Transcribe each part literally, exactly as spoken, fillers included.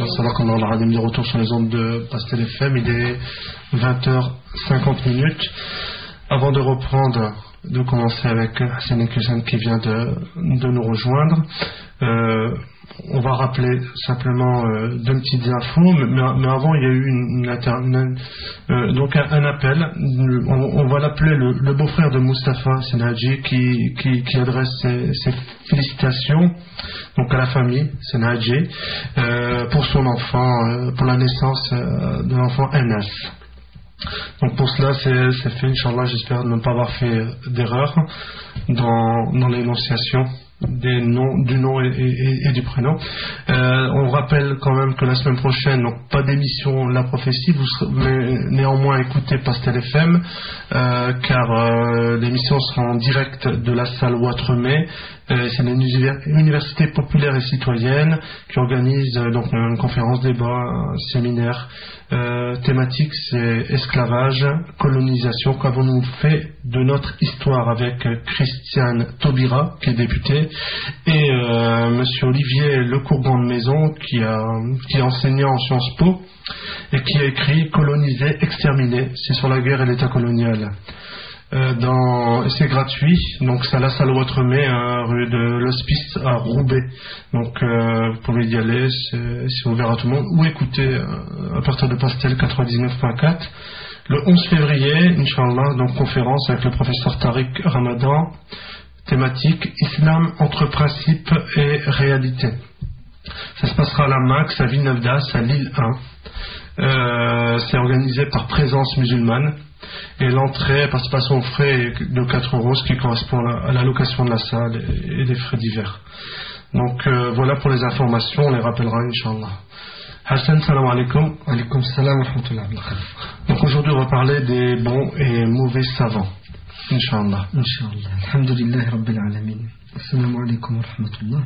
Sadaqallah al-Azim, de retour sur les ondes de Pastel F M. Il est vingt heures cinquante minutes. Avant de reprendre, de commencer avec Hassan Ekusan qui vient de, de nous rejoindre, euh, on va rappeler simplement euh, deux petites infos, mais, mais avant il y a eu une, une, inter, une euh, donc un, un appel. On, on va l'appeler le, le beau-frère de Mustapha Senadji qui, qui, qui adresse ses, ses félicitations donc à la famille Senadji euh, pour son enfant, euh, pour la naissance euh, de l'enfant Anas. Donc pour cela c'est, c'est fait, Inch'Allah, j'espère ne pas avoir fait d'erreur dans, dans l'énonciation des noms, du nom et, et, et du prénom. Euh, on rappelle quand même que la semaine prochaine, donc pas d'émission La Prophétie, vous serez, mais néanmoins écoutez Pastel F M, euh, car euh, l'émission sera en direct de la salle Ouattremé. Euh, c'est l'université populaire et citoyenne qui organise euh, donc une conférence débat, un séminaire euh, thématique, c'est esclavage, colonisation, qu'avons-nous fait de notre histoire, avec Christiane Taubira qui est députée et euh, monsieur Olivier Lecourban de Maison qui, a, qui est enseignant en Sciences Po et qui a écrit Coloniser, exterminer, c'est sur la guerre et l'état colonial. Euh, dans, c'est gratuit, donc c'est à la salle Ouattremé, hein, rue de l'Hospice à Roubaix. Donc euh, vous pouvez y aller, c'est, c'est ouvert à tout le monde, ou écouter euh, à partir de Pastel quatre-vingt-dix-neuf point quatre. Le onze février, Inch'Allah, donc conférence avec le professeur Tariq Ramadan, thématique Islam entre principes et réalité. Ça se passera à la Max, à Villeneuve d'Ascq, à Lille un. Euh, c'est organisé par Présence Musulmane. Et l'entrée, participation aux frais est de quatre euros, ce qui correspond à la location de la salle et des frais divers. Donc euh, voilà pour les informations, on les rappellera Inch'Allah. Hassan, salam alaikum. Alaikum salam wa rahmatullah. Donc aujourd'hui on va parler des bons et mauvais savants. Inch'Allah. Inch'Allah. Alhamdulillah Rabbil Alamin. Assalamu alaikum wa rahmatullah.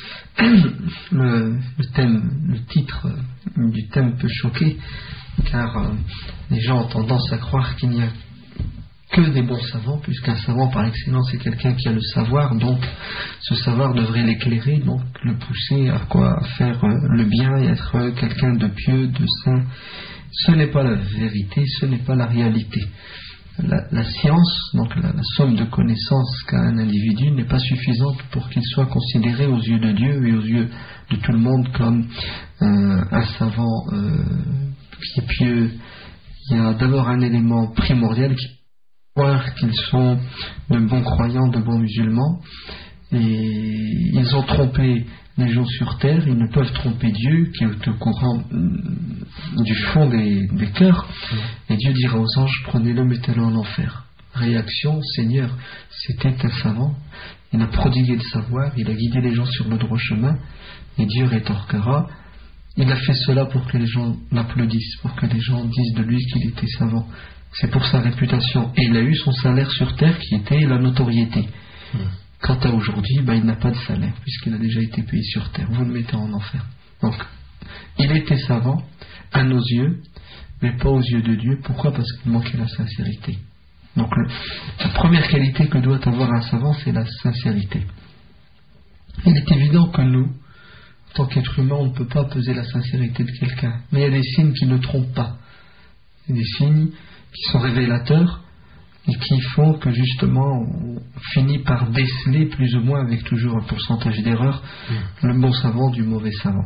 Le, le thème, le titre du thème peut choquer, car euh, les gens ont tendance à croire qu'il n'y a que des bons savants, puisqu'un savant par excellence est quelqu'un qui a le savoir, donc ce savoir devrait l'éclairer, donc le pousser à quoi, à faire euh, le bien et être euh, quelqu'un de pieux, de saint. Ce n'est pas la vérité, ce n'est pas la réalité. La, la science, donc la, la somme de connaissances qu'a un individu, n'est pas suffisante pour qu'il soit considéré aux yeux de Dieu et aux yeux de tout le monde comme euh, un savant euh, qui est pieux. Il y a d'abord un élément primordial qui est croire qu'ils sont de bons croyants, de bons musulmans, et ils ont trompé les gens sur terre, ils ne peuvent tromper Dieu qui est au courant du fond des, des cœurs. Et Dieu dira aux anges, prenez-le, mettez-le en enfer. Réaction, Seigneur, c'était un savant, il a prodigué le savoir, il a guidé les gens sur le droit chemin, et Dieu rétorquera, il a fait cela pour que les gens l'applaudissent, pour que les gens disent de lui qu'il était savant. C'est pour sa réputation, et il a eu son salaire sur terre qui était la notoriété. Mmh. Quant à aujourd'hui, ben, il n'a pas de salaire, puisqu'il a déjà été payé sur terre. Vous le mettez en enfer. Donc, il était savant, à nos yeux, mais pas aux yeux de Dieu. Pourquoi ? Parce qu'il manquait la sincérité. Donc, le, la première qualité que doit avoir un savant, c'est la sincérité. Il est évident que nous, en tant qu'être humain, on ne peut pas peser la sincérité de quelqu'un. Mais il y a des signes qui ne trompent pas. Il y a des signes qui sont révélateurs, et qui font que justement on finit par déceler plus ou moins, avec toujours un pourcentage d'erreur, mmh. le bon savant du mauvais savant.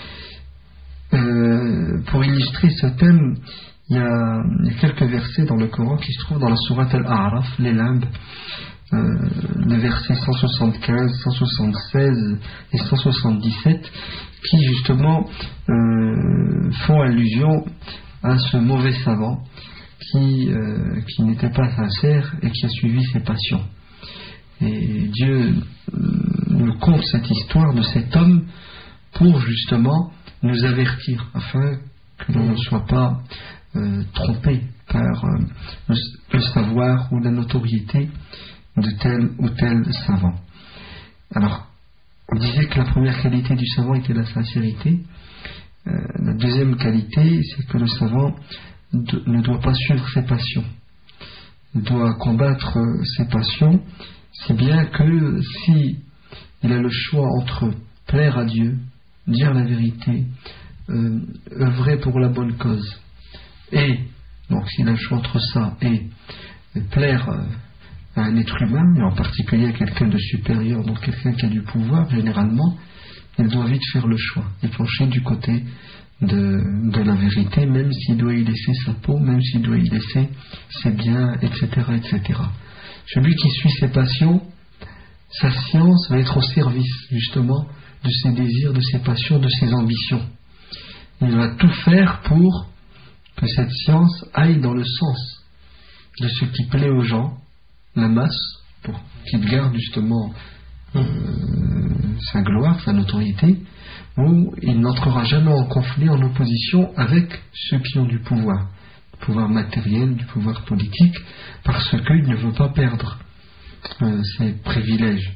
Euh, pour illustrer ce thème, il y, a, il y a quelques versets dans le Coran qui se trouvent dans la sourate Al-A'raf, les limbes, euh, les versets cent soixante-quinze, cent soixante-seize et cent soixante-dix-sept, qui justement euh, font allusion à ce mauvais savant Qui, euh, qui n'était pas sincère et qui a suivi ses passions. Et Dieu euh, nous conte cette histoire de cet homme pour justement nous avertir, afin que l'on ne soit pas euh, trompé par euh, le, le savoir ou la notoriété de tel ou tel savant. Alors, on disait que la première qualité du savant était la sincérité. Euh, la deuxième qualité, c'est que le savant De, ne doit pas suivre ses passions, il doit combattre ses passions, si bien que si il a le choix entre plaire à Dieu, dire la vérité, euh, œuvrer pour la bonne cause, et donc s'il a le choix entre ça et euh, plaire euh, à un être humain, et en particulier à quelqu'un de supérieur, donc quelqu'un qui a du pouvoir, généralement, il doit vite faire le choix et pencher du côté de, de la vérité, même s'il doit y laisser sa peau, même s'il doit y laisser ses biens, et cetera, et cetera. Celui qui suit ses passions, sa science va être au service, justement, de ses désirs, de ses passions, de ses ambitions. Il va tout faire pour que cette science aille dans le sens de ce qui plaît aux gens, la masse, pour qu'il garde justement euh, sa gloire, sa notoriété, où il n'entrera jamais en conflit, en opposition avec ceux qui ont du pouvoir, du pouvoir matériel, du pouvoir politique, parce qu'il ne veut pas perdre euh, ses privilèges.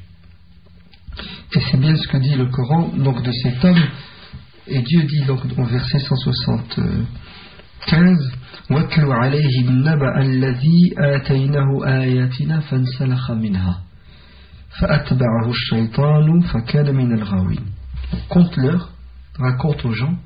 Et c'est bien ce que dit le Coran donc de cet homme, et Dieu dit donc au verset cent soixante-quinze وَاتْلُ عَلَيْهِمْ نَبَأَ الَّذِي آتَيْنَاهُ آيَاتِنَا فَانْسَلَخَ مِنْهَا فَأَتْبَعَهُ الشَّيْطَانُ فَكَانَ مِنَ الْغَاوِينَ. Conte-leur, raconte aux gens,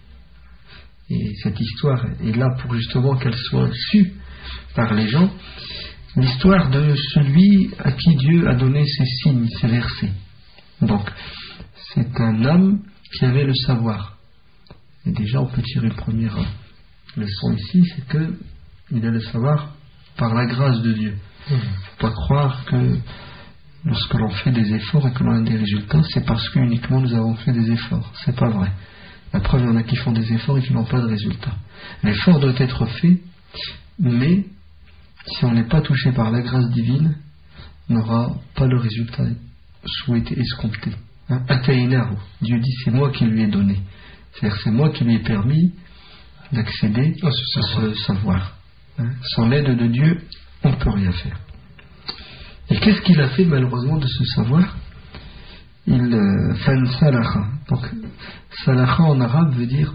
et cette histoire est là pour justement qu'elle soit sue par les gens, l'histoire de celui à qui Dieu a donné ses signes, ses versets. Donc, c'est un homme qui avait le savoir. Et déjà, on peut tirer une première leçon ici, c'est que il a le savoir par la grâce de Dieu. Il ne faut pas croire que lorsque l'on fait des efforts et que l'on a des résultats, c'est parce que uniquement nous avons fait des efforts. C'est pas vrai. La preuve, il y en a qui font des efforts et qui n'ont pas de résultats. L'effort doit être fait, mais si on n'est pas touché par la grâce divine, on n'aura pas le résultat souhaité, escompté. Hein? Atainahu. Dieu dit c'est moi qui lui ai donné. C'est-à-dire c'est moi qui lui ai permis d'accéder à ce savoir. Ce savoir. Hein? Sans l'aide de Dieu, on ne peut rien faire. Et qu'est-ce qu'il a fait malheureusement de ce savoir? Il fan salaha. Donc salaha en arabe veut dire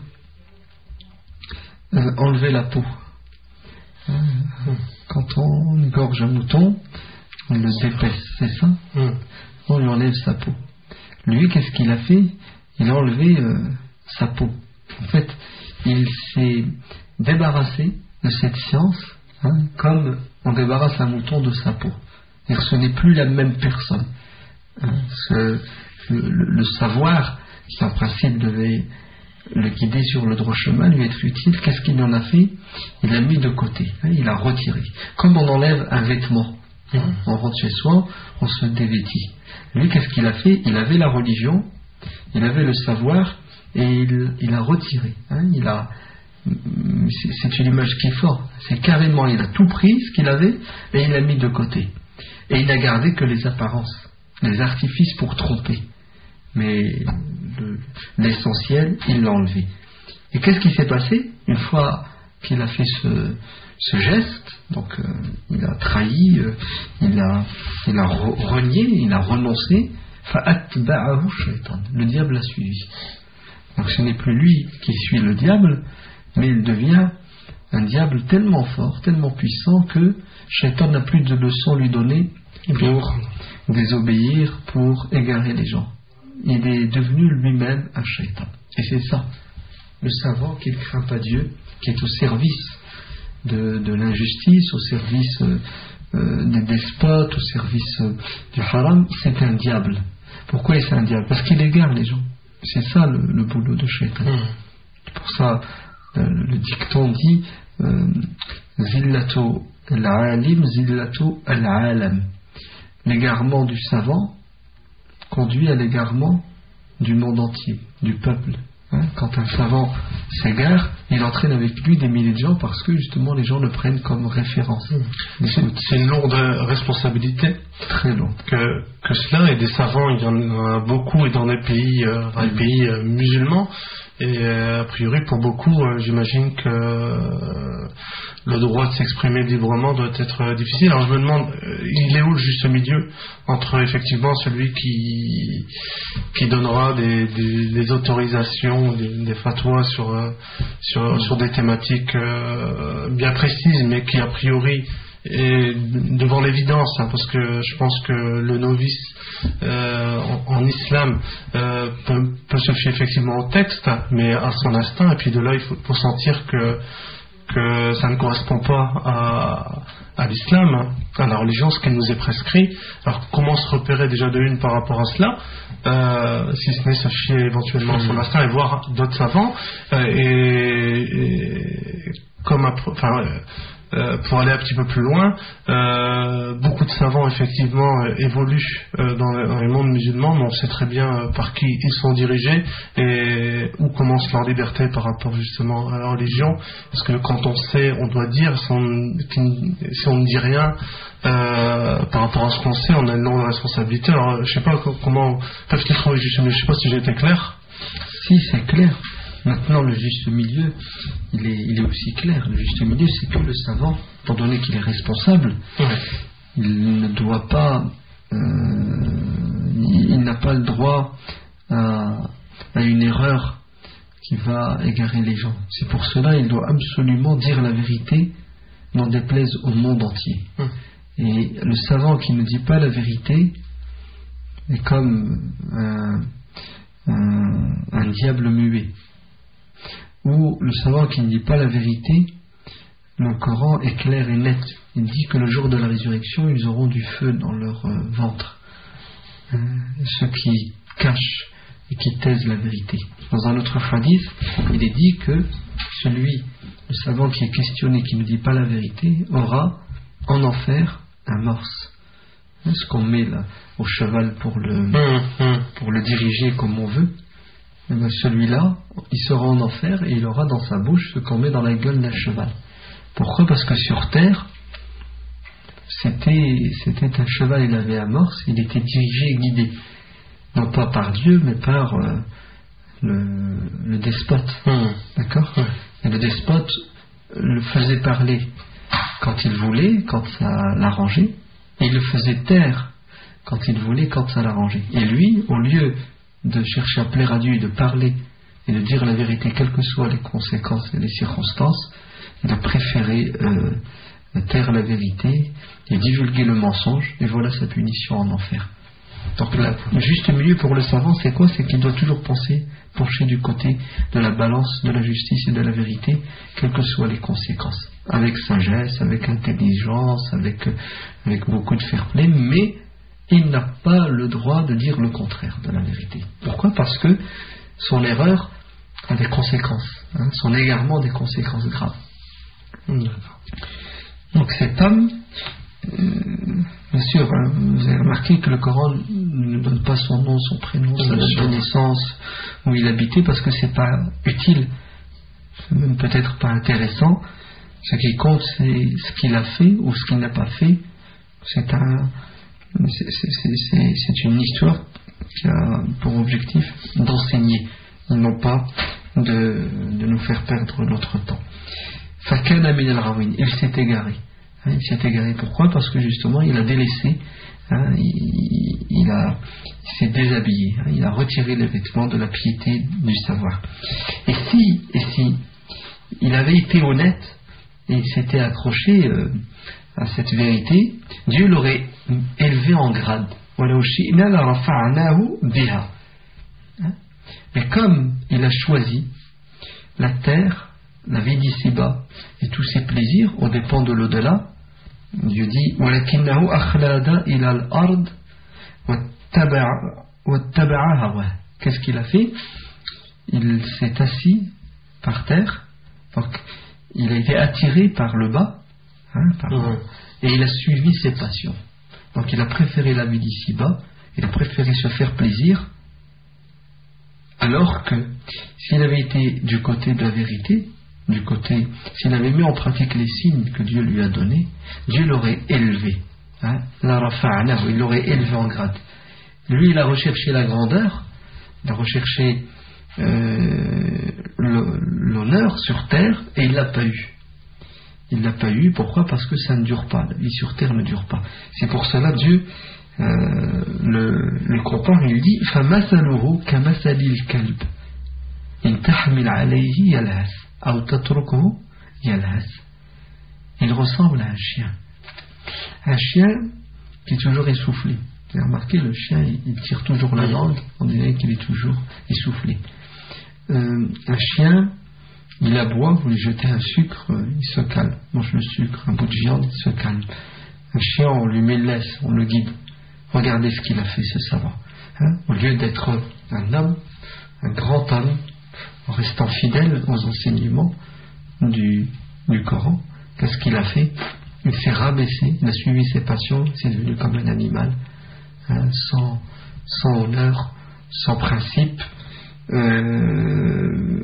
euh, enlever la peau. Hein? Quand on égorge un mouton, on le dépaisse, c'est ça? Mm. On lui enlève sa peau. Lui, qu'est-ce qu'il a fait? Il a enlevé euh, sa peau. En fait, il s'est débarrassé de cette science, hein, comme on débarrasse un mouton de sa peau. C'est-à-dire, ce n'est plus la même personne. Hein, ce, le, le savoir, qui en principe devait le guider sur le droit chemin, lui être utile, qu'est-ce qu'il en a fait? Il l'a mis de côté, hein, il a retiré. Comme on enlève un vêtement, hein, on rentre chez soi, on se dévêtit. Lui, qu'est-ce qu'il a fait? Il avait la religion, il avait le savoir, et il, il a retiré. Hein, il a, c'est, c'est une image qui est forte. C'est carrément, il a tout pris, ce qu'il avait, et il l'a mis de côté. Et il n'a gardé que les apparences, les artifices pour tromper. Mais le, l'essentiel, il l'a enlevé. Et qu'est-ce qui s'est passé? Une fois qu'il a fait ce, ce geste, donc euh, il a trahi, euh, il a, il a re- renié, il a renoncé, fa'atba'ahu shaytan. Le diable l'a suivi. Donc ce n'est plus lui qui suit le diable, mais il devient un diable tellement fort, tellement puissant que Shaitan n'a plus de leçons à lui donner pour désobéir, pour égarer les gens. Il est devenu lui-même un Shaitan. Et c'est ça, le savant qui ne craint pas Dieu, qui est au service de, de l'injustice, au service euh, euh, des despotes, au service euh, du haram, c'est un diable. Pourquoi c'est un diable? Parce qu'il égare les gens. C'est ça le, le boulot de Shaitan. Mmh. Pour ça, le, le dicton dit Zillatu al-alim, zillatu al-alam. L'égarement du savant conduit à l'égarement du monde entier, du peuple. Hein, quand un savant s'égare, il entraîne avec lui des milliers de gens parce que justement les gens le prennent comme référence. Mmh. C'est, c'est une lourde responsabilité. Très lourde. Que, que cela, et des savants, il y en a beaucoup, et dans les pays, euh, dans les pays euh, musulmans. Et euh, a priori, pour beaucoup, euh, j'imagine que euh, le droit de s'exprimer librement doit être euh, difficile. Alors je me demande, euh, il est où le juste milieu entre effectivement celui qui qui donnera des, des, des autorisations, des, des fatwas sur, euh, sur, sur des thématiques euh, bien précises, mais qui a priori et devant l'évidence, hein, parce que je pense que le novice euh, en, en islam euh, peut, peut se fier effectivement au texte, mais à son instinct, et puis de là il faut, faut sentir que, que ça ne correspond pas à, à l'islam, hein, à la religion, ce qui nous est prescrit. Alors comment se repérer déjà de une par rapport à cela, euh, si ce n'est se fier éventuellement à son instinct et voir d'autres savants, euh, et, et comme enfin, euh, pour aller un petit peu plus loin, euh, beaucoup de savants effectivement euh, évoluent euh, dans, le, dans les mondes musulmans, mais on sait très bien euh, par qui ils sont dirigés et où commence leur liberté par rapport justement à la religion, parce que quand on sait, on doit dire, si on, si on ne dit rien euh, par rapport à ce qu'on sait, on a une longue responsabilité. Alors je sais pas comment, je sais pas si j'ai été clair. Si, c'est clair. Maintenant, le juste milieu, il est, il est aussi clair. Le juste milieu, c'est que le savant, étant donné qu'il est responsable, ouais. il ne doit pas, euh, il, il n'a pas le droit à, à une erreur qui va égarer les gens. C'est pour cela qu'il doit absolument dire la vérité, n'en déplaise au monde entier. Ouais. Et le savant qui ne dit pas la vérité est comme un, un, un diable muet. Ou le savant qui ne dit pas la vérité, le Coran est clair et net. Il dit que le jour de la résurrection, ils auront du feu dans leur euh, ventre. Euh, ceux qui cachent et qui taisent la vérité. Dans un autre hadith, il est dit que celui, le savant qui est questionné, qui ne dit pas la vérité, aura en enfer un morse. Ce qu'on met là au cheval pour le, mmh, mmh. pour le diriger comme on veut. Et bien celui-là, il sera en enfer et il aura dans sa bouche ce qu'on met dans la gueule d'un cheval. Pourquoi ? Parce que sur terre, c'était, c'était un cheval, il avait amorce, il était dirigé et guidé. Non pas par Dieu, mais par euh, le, le despote. Mmh. D'accord ? Mmh. Et le despote le faisait parler quand il voulait, quand ça l'arrangeait, et il le faisait taire quand il voulait, quand ça l'arrangeait. Et lui, au lieu de chercher à plaire à Dieu et de parler et de dire la vérité, quelles que soient les conséquences et les circonstances, il a préféré euh, taire la vérité et divulguer le mensonge, et voilà sa punition en enfer. Donc là, le juste milieu pour le savant, c'est quoi ? C'est qu'il doit toujours penser, pencher du côté de la balance, de la justice et de la vérité, quelles que soient les conséquences, avec sagesse, avec intelligence, avec, avec beaucoup de fair play, mais il n'a pas le droit de dire le contraire de la vérité. Pourquoi ? Parce que son erreur a des conséquences, hein, son égarement a des conséquences graves. Donc cet homme, euh, bien sûr, hein, vous avez remarqué que le Coran ne donne pas son nom, son prénom, sa date de naissance, où il habitait, parce que c'est pas utile, c'est même peut-être pas intéressant. Ce qui compte, c'est ce qu'il a fait ou ce qu'il n'a pas fait. C'est un C'est, c'est, c'est, c'est une histoire qui a pour objectif d'enseigner, et non pas de, de nous faire perdre notre temps. Fakana min al-ghawin, il s'est égaré. Hein, il s'est égaré. Pourquoi ? Parce que justement, il a délaissé, hein, il, il, a, il s'est déshabillé, hein, il a retiré les vêtements de la piété du savoir. Et si, et si il avait été honnête et il s'était accroché euh, à cette vérité, Dieu l'aurait élevé en grade. Mais comme il a choisi la terre, la vie d'ici-bas et tous ses plaisirs aux dépens de l'au-delà, Dieu dit qu'est-ce qu'il a fait ? Il s'est assis par terre, donc il a été attiré par le bas, hein, par mmh. et il a suivi ses passions. Donc il a préféré la vie d'ici-bas, il a préféré se faire plaisir, alors que s'il avait été du côté de la vérité, du côté, s'il avait mis en pratique les signes que Dieu lui a donnés, Dieu l'aurait élevé, hein, il l'aurait élevé en grade. Lui, il a recherché la grandeur, il a recherché euh, l'honneur sur terre, et il ne l'a pas eu. Il ne l'a pas eu, pourquoi ? Parce que ça ne dure pas, la vie sur terre ne dure pas. C'est pour cela Dieu euh, le, le compare, il dit فَمَثَلُهُ كَمَثَلِ الْكَلْبِ إِنْ تَحْمِلْ عَلَيْهِ يَلْهَثْ أَوْ تَتْرُكْهُ يَلْهَثْ. Il ressemble à un chien. Un chien qui est toujours essoufflé. Vous avez remarqué, le chien, il, il tire toujours la langue, on dirait qu'il est toujours essoufflé. Euh, un chien, il aboie, vous lui jetez un sucre, euh, il se calme. Mange le sucre, un bout de viande, il se calme. Un chien, on lui met le laisse, on le guide. Regardez ce qu'il a fait, ce savant. Hein? Au lieu d'être un homme, un grand homme, en restant fidèle aux enseignements du, du Coran, qu'est-ce qu'il a fait? Il s'est rabaissé, il a suivi ses passions, c'est devenu comme un animal, hein, sans, sans honneur, sans principe. Euh,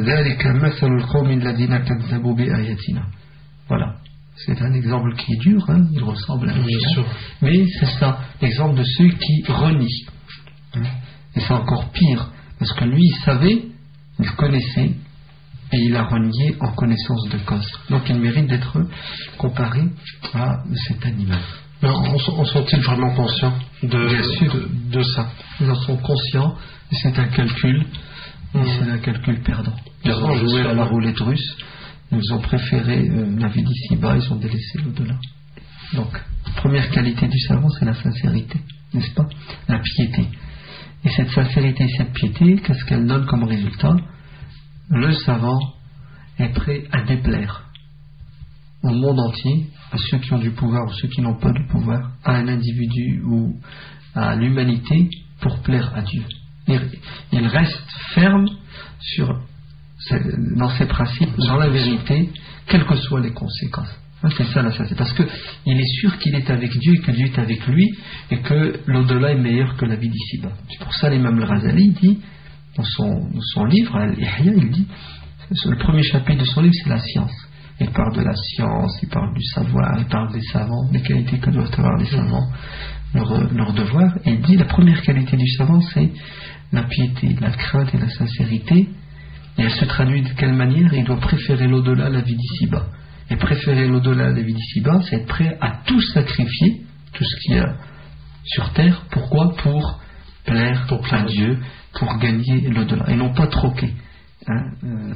voilà, c'est un exemple qui est dur, hein, il ressemble à un chien, mais c'est ça, l'exemple de ceux qui renient, hein, et c'est encore pire, parce que lui il savait, il connaissait, et il a renié en connaissance de cause. Donc il mérite d'être comparé à cet animal. Mais en, en sont-ils vraiment conscients de, de, de ça? Ils en sont conscients, et c'est un calcul, mmh. et c'est un calcul perdant. Ils ont joué à la roulette russe, ils ont préféré euh, la vie d'ici-bas, ils ont délaissé l'au-delà. Donc, première qualité du savant, c'est la sincérité, n'est-ce pas? La piété. Et cette sincérité et cette piété, qu'est-ce qu'elle donne comme résultat? Le savant est prêt à déplaire au monde entier, à ceux qui ont du pouvoir ou ceux qui n'ont pas de pouvoir, à un individu ou à l'humanité, pour plaire à Dieu. Il reste ferme sur, dans ses principes, dans la vérité, quelles que soient les conséquences. C'est ça la sincérité. Parce qu'il est sûr qu'il est avec Dieu et que Dieu est avec lui et que l'au-delà est meilleur que la vie d'ici-bas. C'est pour ça l'imam al-Ghazali dit Dans son, dans son livre, Al-Ihya, il dit, le premier chapitre de son livre, c'est la science. Il parle de la science, il parle du savoir, il parle des savants, des qualités que doivent avoir les savants, leur, leur devoir. Et il dit, la première qualité du savant, c'est la piété, la crainte et la sincérité. Et elle se traduit de quelle manière? Il doit préférer l'au-delà à la vie d'ici-bas. Et préférer l'au-delà à la vie d'ici-bas, c'est être prêt à tout sacrifier, tout ce qu'il y a sur terre. Pourquoi? Pour plaire pour à Dieu, pour gagner l'au-delà, et non pas troquer. Hein, euh,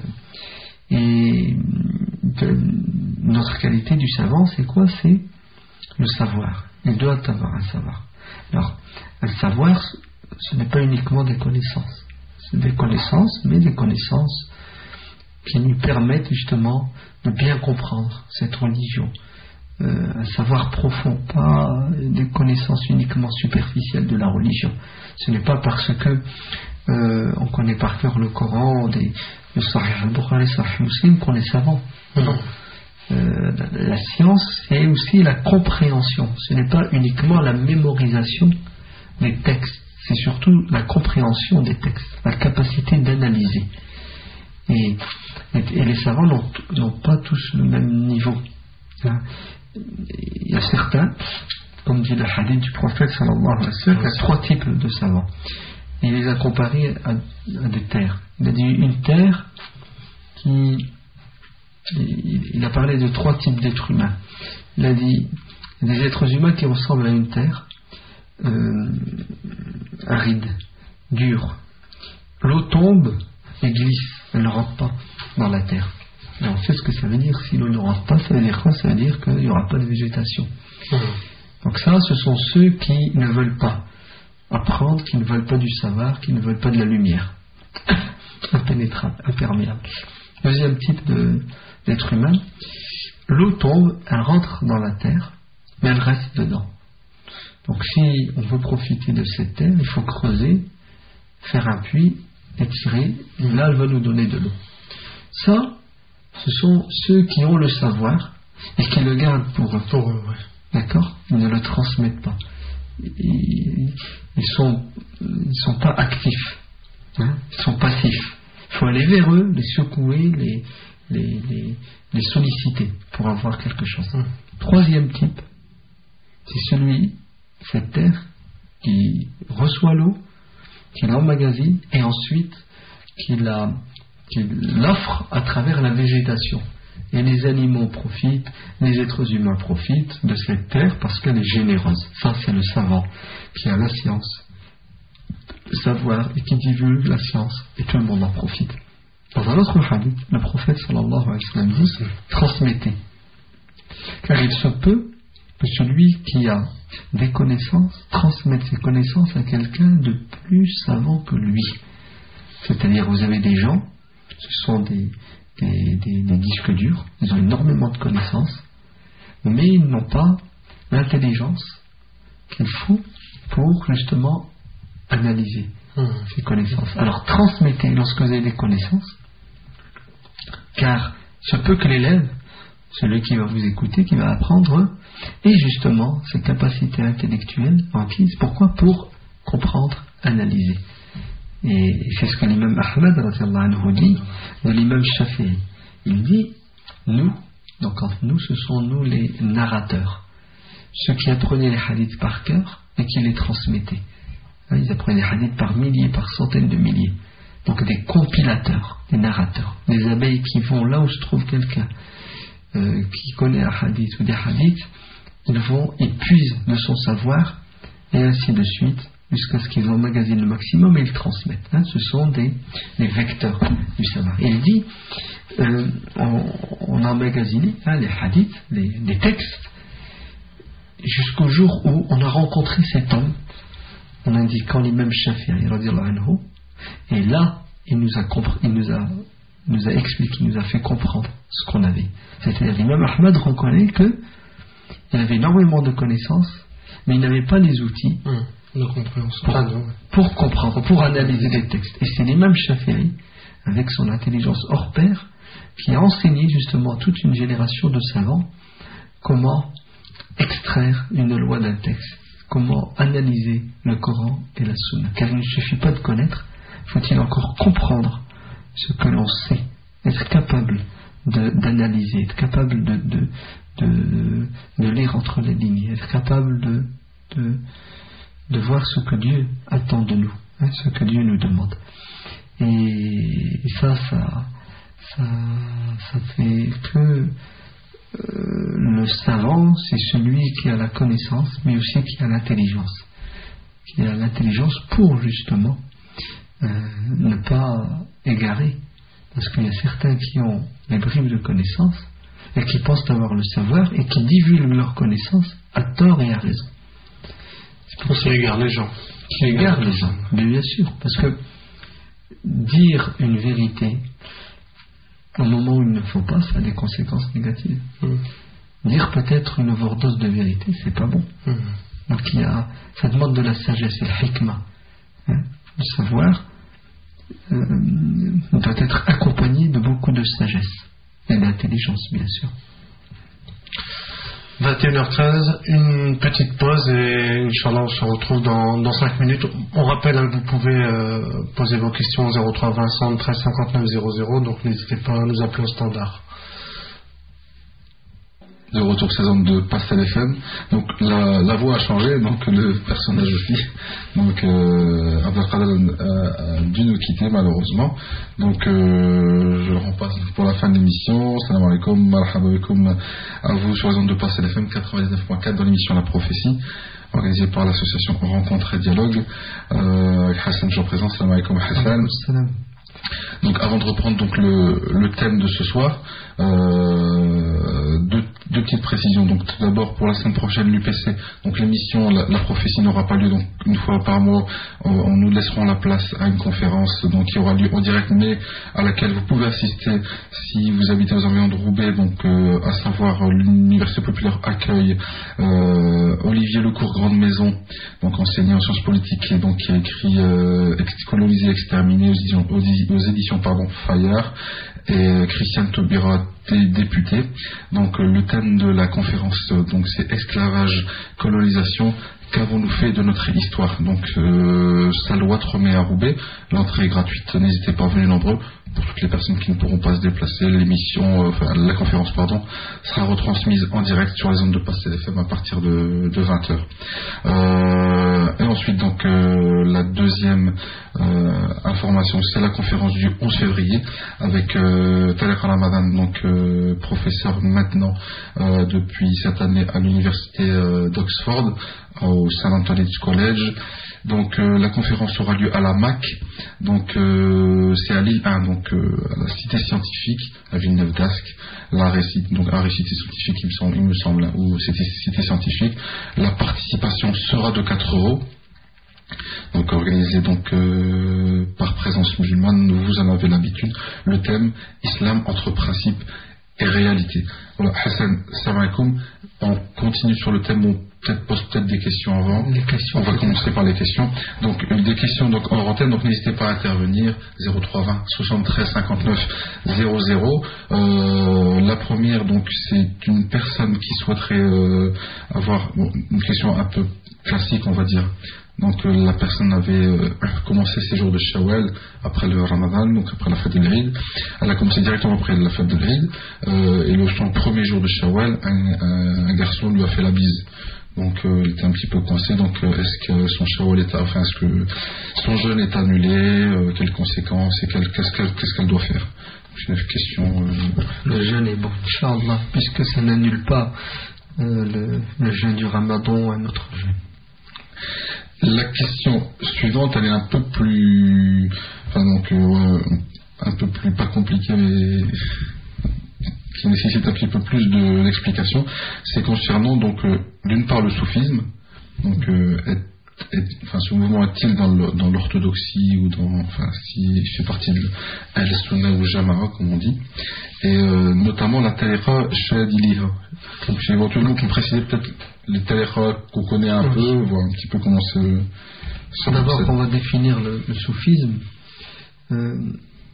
et de, notre qualité du savant, c'est quoi? C'est le savoir. Il doit avoir un savoir. Alors, un savoir, ce n'est pas uniquement des connaissances. C'est des connaissances, mais des connaissances qui nous permettent justement de bien comprendre cette religion. Euh, un savoir profond, pas des connaissances uniquement superficielles de la religion. Ce n'est pas parce que euh, on connaît par cœur le Coran, des, le Sahih al-Bukhari, le Sahih Muslim, qu'on est savant. Non. Euh, la, la science, c'est aussi la compréhension. Ce n'est pas uniquement la mémorisation des textes, c'est surtout la compréhension des textes, la capacité d'analyser. Et, et, et les savants n'ont, n'ont pas tous le même niveau. Hein. Il y a certains, comme dit le hadith du prophète sallallahu alayhi wa sallam, il y a trois types de savants. Il les a comparés à, à des terres. Il a dit une terre qui... Il, il a parlé de trois types d'êtres humains. Il a dit des êtres humains qui ressemblent à une terre euh, aride, dure. L'eau tombe et glisse, elle ne rentre pas dans la terre. Et on sait ce que ça veut dire. Si l'eau ne rentre pas, ça veut dire quoi? Ça veut dire qu'il n'y aura pas de végétation. Mmh. Donc ça, ce sont ceux qui ne veulent pas apprendre, qui ne veulent pas du savoir, qui ne veulent pas de la lumière. Impénétrable, imperméable. Deuxième type de, d'être humain, l'eau tombe, elle rentre dans la terre, mais elle reste dedans. Donc si on veut profiter de cette terre, il faut creuser, faire un puits, étirer, et là elle va nous donner de l'eau. Ça, ce sont ceux qui ont le savoir et qui le gardent pour eux. Pour eux, ouais. D'accord? Ils ne le transmettent pas. Ils ne sont, ils sont pas actifs. Hein? Ils sont passifs. Il faut aller vers eux, les secouer, les, les, les, les solliciter pour avoir quelque chose. Hum. Troisième type, c'est celui, cette terre, qui reçoit l'eau, qui l'emmagasine et ensuite qui la, qui l'offre à travers la végétation. Et les animaux profitent, les êtres humains profitent de cette terre parce qu'elle est généreuse. Ça, c'est le savant qui a la science, le savoir et qui divulgue la science, et tout le monde en profite. Dans un autre hadith, le prophète sallallahu alayhi wa sallam dit: transmettez, car il se peut que celui qui a des connaissances transmette ses connaissances à quelqu'un de plus savant que lui. C'est-à-dire, vous avez des gens, ce sont des, des, des, des disques durs, ils ont énormément de connaissances, mais ils n'ont pas l'intelligence qu'il faut pour justement analyser mmh. ces connaissances. Alors transmettez lorsque vous avez des connaissances, car ce peut que l'élève, celui qui va vous écouter, qui va apprendre, ait justement cette capacité intellectuelle enquise. Pourquoi? Pour comprendre, analyser. Et c'est ce que l'imam Ahmad anhu dit de l'imam Shafi'i. Il dit, nous, donc nous, ce sont nous les narrateurs, ceux qui apprenaient les hadiths par cœur et qui les transmettaient. Ils apprenaient les hadiths par milliers, par centaines de milliers. Donc des compilateurs, des narrateurs, des abeilles qui vont là où se trouve quelqu'un euh, qui connaît un hadith ou des hadiths, ils vont, ils puisent de son savoir et ainsi de suite jusqu'à ce qu'ils emmagasinent le maximum et ils transmettent. Hein, ce sont des, des vecteurs du savoir. Et il dit, euh, on, on a emmagasiné hein, les hadiths, les, les textes, jusqu'au jour où on a rencontré cet homme, en indiquant l'imam Shafi'i radiyallahu anhu, et là, il nous a compris, il nous a, nous a expliqué, il nous a fait comprendre ce qu'on avait. C'est-à-dire, l'imam Ahmad reconnaît que il avait énormément de connaissances, mais il n'avait pas les outils mmh, compréhension. Pour, pour comprendre, pour analyser les textes. Et c'est l'imam Shafi'i, avec son intelligence hors pair, qui a enseigné justement à toute une génération de savants comment extraire une loi d'un texte, comment analyser le Coran et la Sunna. Car il ne suffit pas de connaître, faut-il encore comprendre ce que l'on sait, être capable de, d'analyser, être capable de, de, de, de lire entre les lignes, être capable de, de, de voir ce que Dieu attend de nous, hein, ce que Dieu nous demande. Et ça, ça, ça, ça fait que Euh, le savant, c'est celui qui a la connaissance, mais aussi qui a l'intelligence. Qui a l'intelligence pour justement euh, ne pas égarer. Parce qu'il y a certains qui ont des bribes de connaissance et qui pensent avoir le savoir et qui divulguent leur connaissance à tort et à raison. C'est pour ça qu'ils égarent les gens. Qui égarent les gens, mais bien sûr. Parce que dire une vérité au moment où il ne faut pas, ça a des conséquences négatives. Mmh. Dire peut-être une overdose de vérité, c'est pas bon. Mmh. Donc il y a, ça demande de la sagesse, et le hikmah. Hein, le savoir euh, doit être accompagné de beaucoup de sagesse et d'intelligence, bien sûr. vingt et une heures treize, une petite pause et Inch'Allah on se retrouve dans, dans cinq minutes. On rappelle hein, que vous pouvez euh, poser vos questions au zéro trois Vincent treize cinquante-neuf zéro zéro, donc n'hésitez pas à nous appeler au standard. De retour saison de Pastel F M. Donc la, la voix a changé, donc le personnage aussi. Donc euh, Abdelkader a, a dû nous quitter malheureusement. Donc euh, je le repasse pour la fin de l'émission. Salam alaikum, marhaba alaikum à vous sur les ondes de Pastel F M quatre-vingt-dix-neuf point quatre dans l'émission La Prophétie, organisée par l'association Rencontre et Dialogue. Euh, avec Hassan, je présente. Salam alaikum Hassan. Salam. Donc avant de reprendre donc le, le thème de ce soir, euh, deux, deux petites précisions. Donc tout d'abord pour la semaine prochaine l'U P C, donc l'émission la, la prophétie n'aura pas lieu donc une fois par mois. On, on nous laisserons la place à une conférence donc qui aura lieu en direct, mais à laquelle vous pouvez assister si vous habitez aux environs de Roubaix. Donc euh, à savoir l'Université populaire accueille euh, Olivier Lecourt Grande Maison, donc enseignant en sciences politiques et donc qui a écrit euh, Colonisé, exterminé aux éditions, aux éditions pardon, Fayard, et Christiane Taubira, député. Donc le thème de la conférence donc c'est esclavage, colonisation. Qu'avons-nous fait de notre histoire? Donc euh, Salouat remet à Roubaix. L'entrée est gratuite. N'hésitez pas à venir nombreux. Pour toutes les personnes qui ne pourront pas se déplacer, l'émission, euh, enfin la conférence pardon, sera retransmise en direct sur les ondes de Pastel F M à partir de, de vingt heures. Euh, et ensuite donc euh, la deuxième euh, information, c'est la conférence du onze février avec euh, Tariq Ramadan, donc euh, professeur maintenant euh, depuis cette année à l'université euh, d'Oxford, au Saint Anthony's College. Donc euh, la conférence aura lieu à la M A C, donc euh, c'est à Lille un, donc euh, à la cité scientifique, à Villeneuve d'Ascq, la récite, donc arrêt cité scientifique, il me semble, il me semble hein, ou cité, cité scientifique. La participation sera de quatre euros. Donc organisé donc euh, par Présence musulmane, vous en avez l'habitude. Le thème Islam entre principe et réalité. Voilà, Hassan, salam alaikum. On continue sur le thème, on peut-être pose peut-être des questions avant. Les questions, on va commencer par les questions. Donc euh, des questions donc en antenne, donc n'hésitez pas à intervenir. zéro trois vingt soixante-treize cinquante-neuf zéro zéro. Euh, la première donc c'est une personne qui souhaiterait euh, avoir bon, une question un peu classique, on va dire. Donc euh, la personne avait euh, commencé ses jours de Shawwal après le Ramadan, donc après la fête de l'Eid. Elle a commencé directement après la fête de l'Eid. Euh, et le son premier jour de Shawwal, un, un, un garçon lui a fait la bise. Donc euh, il était un petit peu coincé. Donc euh, est-ce que son Shawwal est, enfin est-ce que son jeûne est annulé, euh, quelles conséquences et quelle, qu'est-ce qu'elle, qu'est-ce qu'elle doit faire? C'est une question. Euh... Le jeûne est bon, Inch'Allah, puisque ça n'annule pas euh, le, le jeûne du Ramadan ou un autre jeûne. La question suivante, elle est un peu plus, enfin donc euh, un peu plus pas compliquée, mais qui nécessite un petit peu plus de d'explication. C'est concernant donc euh, d'une part le soufisme, donc euh, est, est, enfin ce mouvement est-il dans, le, dans l'orthodoxie ou dans, enfin si fait partie de al-Sunna ou Jama'a comme on dit, et euh, notamment la tariqa Shadiliha. Donc j'ai éventuellement pour préciser peut-être les tariqas qu'on connaît un oui. peu, voir un petit peu comment se... se D'abord, on va définir le, le soufisme. Euh,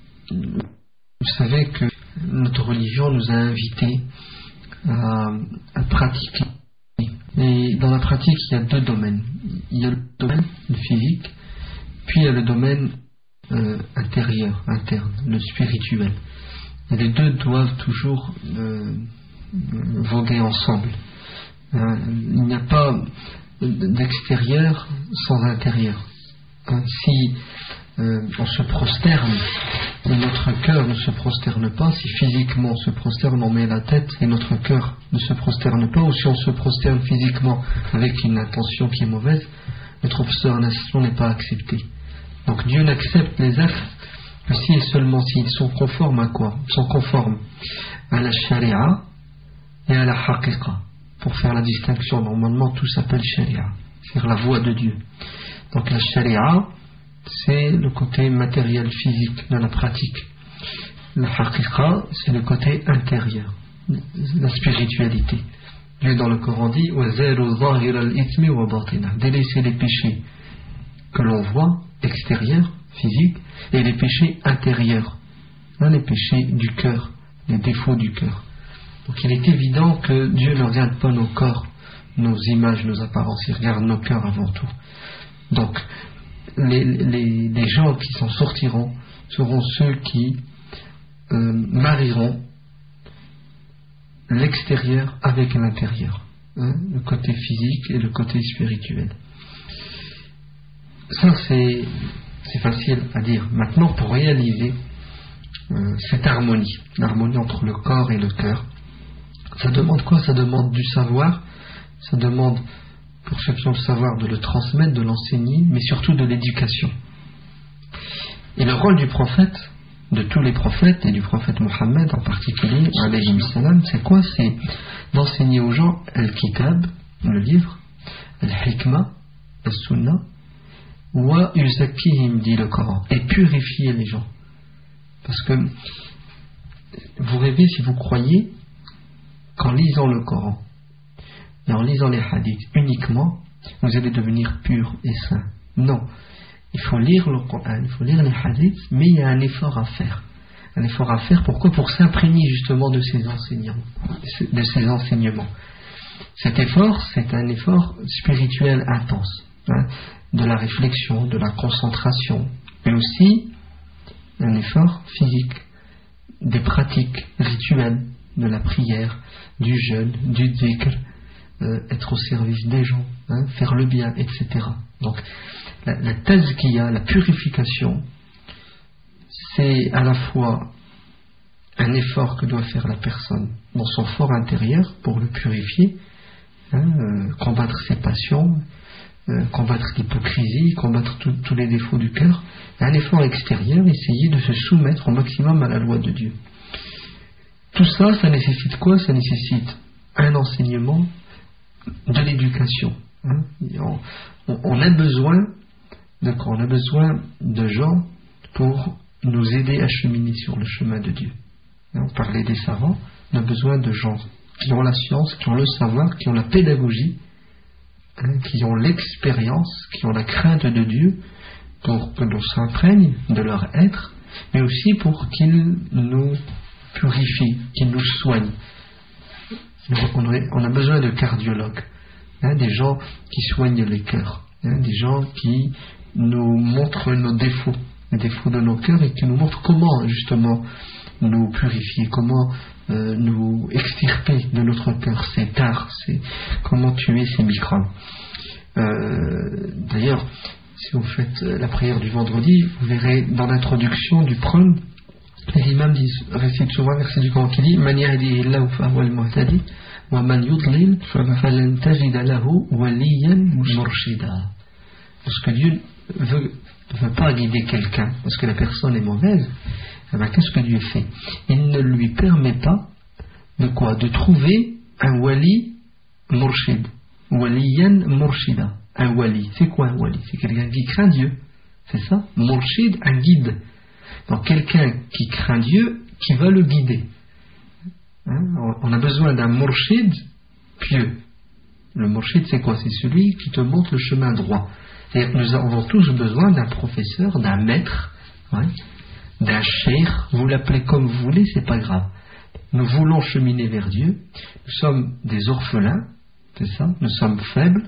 vous savez que notre religion nous a invités à, à pratiquer. Et dans la pratique, il y a deux domaines. Il y a le domaine physique, puis il y a le domaine euh, intérieur, interne, le spirituel. Et les deux doivent toujours euh, voguer ensemble. Euh, il n'y a pas d'extérieur sans intérieur. Hein, si euh, on se prosterne et notre cœur ne se prosterne pas, si physiquement on se prosterne, on met la tête et notre cœur ne se prosterne pas, ou si on se prosterne physiquement avec une intention qui est mauvaise, notre prosternation n'est pas acceptée. Donc Dieu n'accepte les actes que si et seulement s'ils sont conformes à quoi? Ils sont conformes à la sharia et à la haqiqa. Pour faire la distinction, normalement tout s'appelle sharia, c'est-à-dire la voie de Dieu. Donc la sharia, c'est le côté matériel physique de la pratique. La haqiqa, c'est le côté intérieur, la spiritualité. Dieu dans le Coran dit délaissez les péchés que l'on voit, extérieurs, physiques, et les péchés intérieurs, hein, les péchés du cœur, les défauts du cœur. Donc il est évident que Dieu ne regarde pas nos corps, nos images, nos apparences, il regarde nos cœurs avant tout. Donc les, les, les gens qui s'en sortiront seront ceux qui euh, marieront l'extérieur avec l'intérieur, hein, le côté physique et le côté spirituel. Ça c'est, c'est facile à dire. Maintenant, pour réaliser euh, cette harmonie, l'harmonie entre le corps et le cœur, ça demande quoi? Ça demande du savoir, ça demande, pour ceux qui ont le savoir, de le transmettre, de l'enseigner, mais surtout de l'éducation. Et le rôle du prophète, de tous les prophètes, et du prophète Mohammed en particulier, alayhi salam, c'est quoi? C'est d'enseigner aux gens al-kitab, le livre, al-hikmah, al-sunnah, wa yuzakkihim, dit le Coran, et purifier les gens. Parce que vous rêvez, si vous croyez, qu'en lisant le Coran et en lisant les hadiths uniquement, vous allez devenir pur et saint. Non. Il faut lire le Coran, il faut lire les hadiths, mais il y a un effort à faire. Un effort à faire, pourquoi? Pour s'imprégner justement de ces enseignements. De ces enseignements. Cet effort, c'est un effort spirituel intense. Hein, de la réflexion, de la concentration, mais aussi un effort physique, des pratiques rituelles, de la prière, du jeûne, du dhikr, euh, être au service des gens, hein, faire le bien, et cetera. Donc la, la tazkiya, la purification, c'est à la fois un effort que doit faire la personne dans son fort intérieur pour le purifier, hein, euh, combattre ses passions, euh, combattre l'hypocrisie, combattre tout, tous les défauts du cœur, et un effort extérieur, essayer de se soumettre au maximum à la loi de Dieu. Tout ça, ça nécessite quoi? Ça nécessite un enseignement, de l'éducation. Hein? On, on, on a besoin de quoi? On a besoin de gens pour nous aider à cheminer sur le chemin de Dieu. On parlait des savants, on a besoin de gens qui ont la science, qui ont le savoir, qui ont la pédagogie, hein, qui ont l'expérience, qui ont la crainte de Dieu, pour que l'on s'imprègne de leur être, mais aussi pour qu'ils nous purifient, qu'ils nous soignent. On a besoin de cardiologues, hein, des gens qui soignent les cœurs, hein, des gens qui nous montrent nos défauts, les défauts de nos cœurs, et qui nous montrent comment justement nous purifier, comment euh, nous extirper de notre cœur ces tares, c'est comment tuer ces microbes. Euh, d'ailleurs, si vous faites la prière du vendredi, vous verrez dans l'introduction du prône, les imams disent, récitent souvent un verset du Coran qui dit Man yahdihillahu fahuwa al-muhtadi wa man yudlil falan tajida lahu waliyan murshida. Lorsque Dieu veut, ne veut pas guider quelqu'un parce que la personne est mauvaise, eh bien, qu'est-ce que Dieu fait? Il ne lui permet pas de quoi? De trouver un wali murshid, waliyan murshida. Un wali, c'est quoi un wali? C'est quelqu'un qui craint Dieu, c'est ça? Murshid, un guide. Donc quelqu'un qui craint Dieu, qui va le guider. Hein? On a besoin d'un murshid pieux. Le murshid, c'est quoi? C'est celui qui te montre le chemin droit. C'est-à-dire que nous avons tous besoin d'un professeur, d'un maître, ouais, d'un cheikh, vous l'appelez comme vous voulez, c'est pas grave. Nous voulons cheminer vers Dieu, nous sommes des orphelins, c'est ça, nous sommes faibles,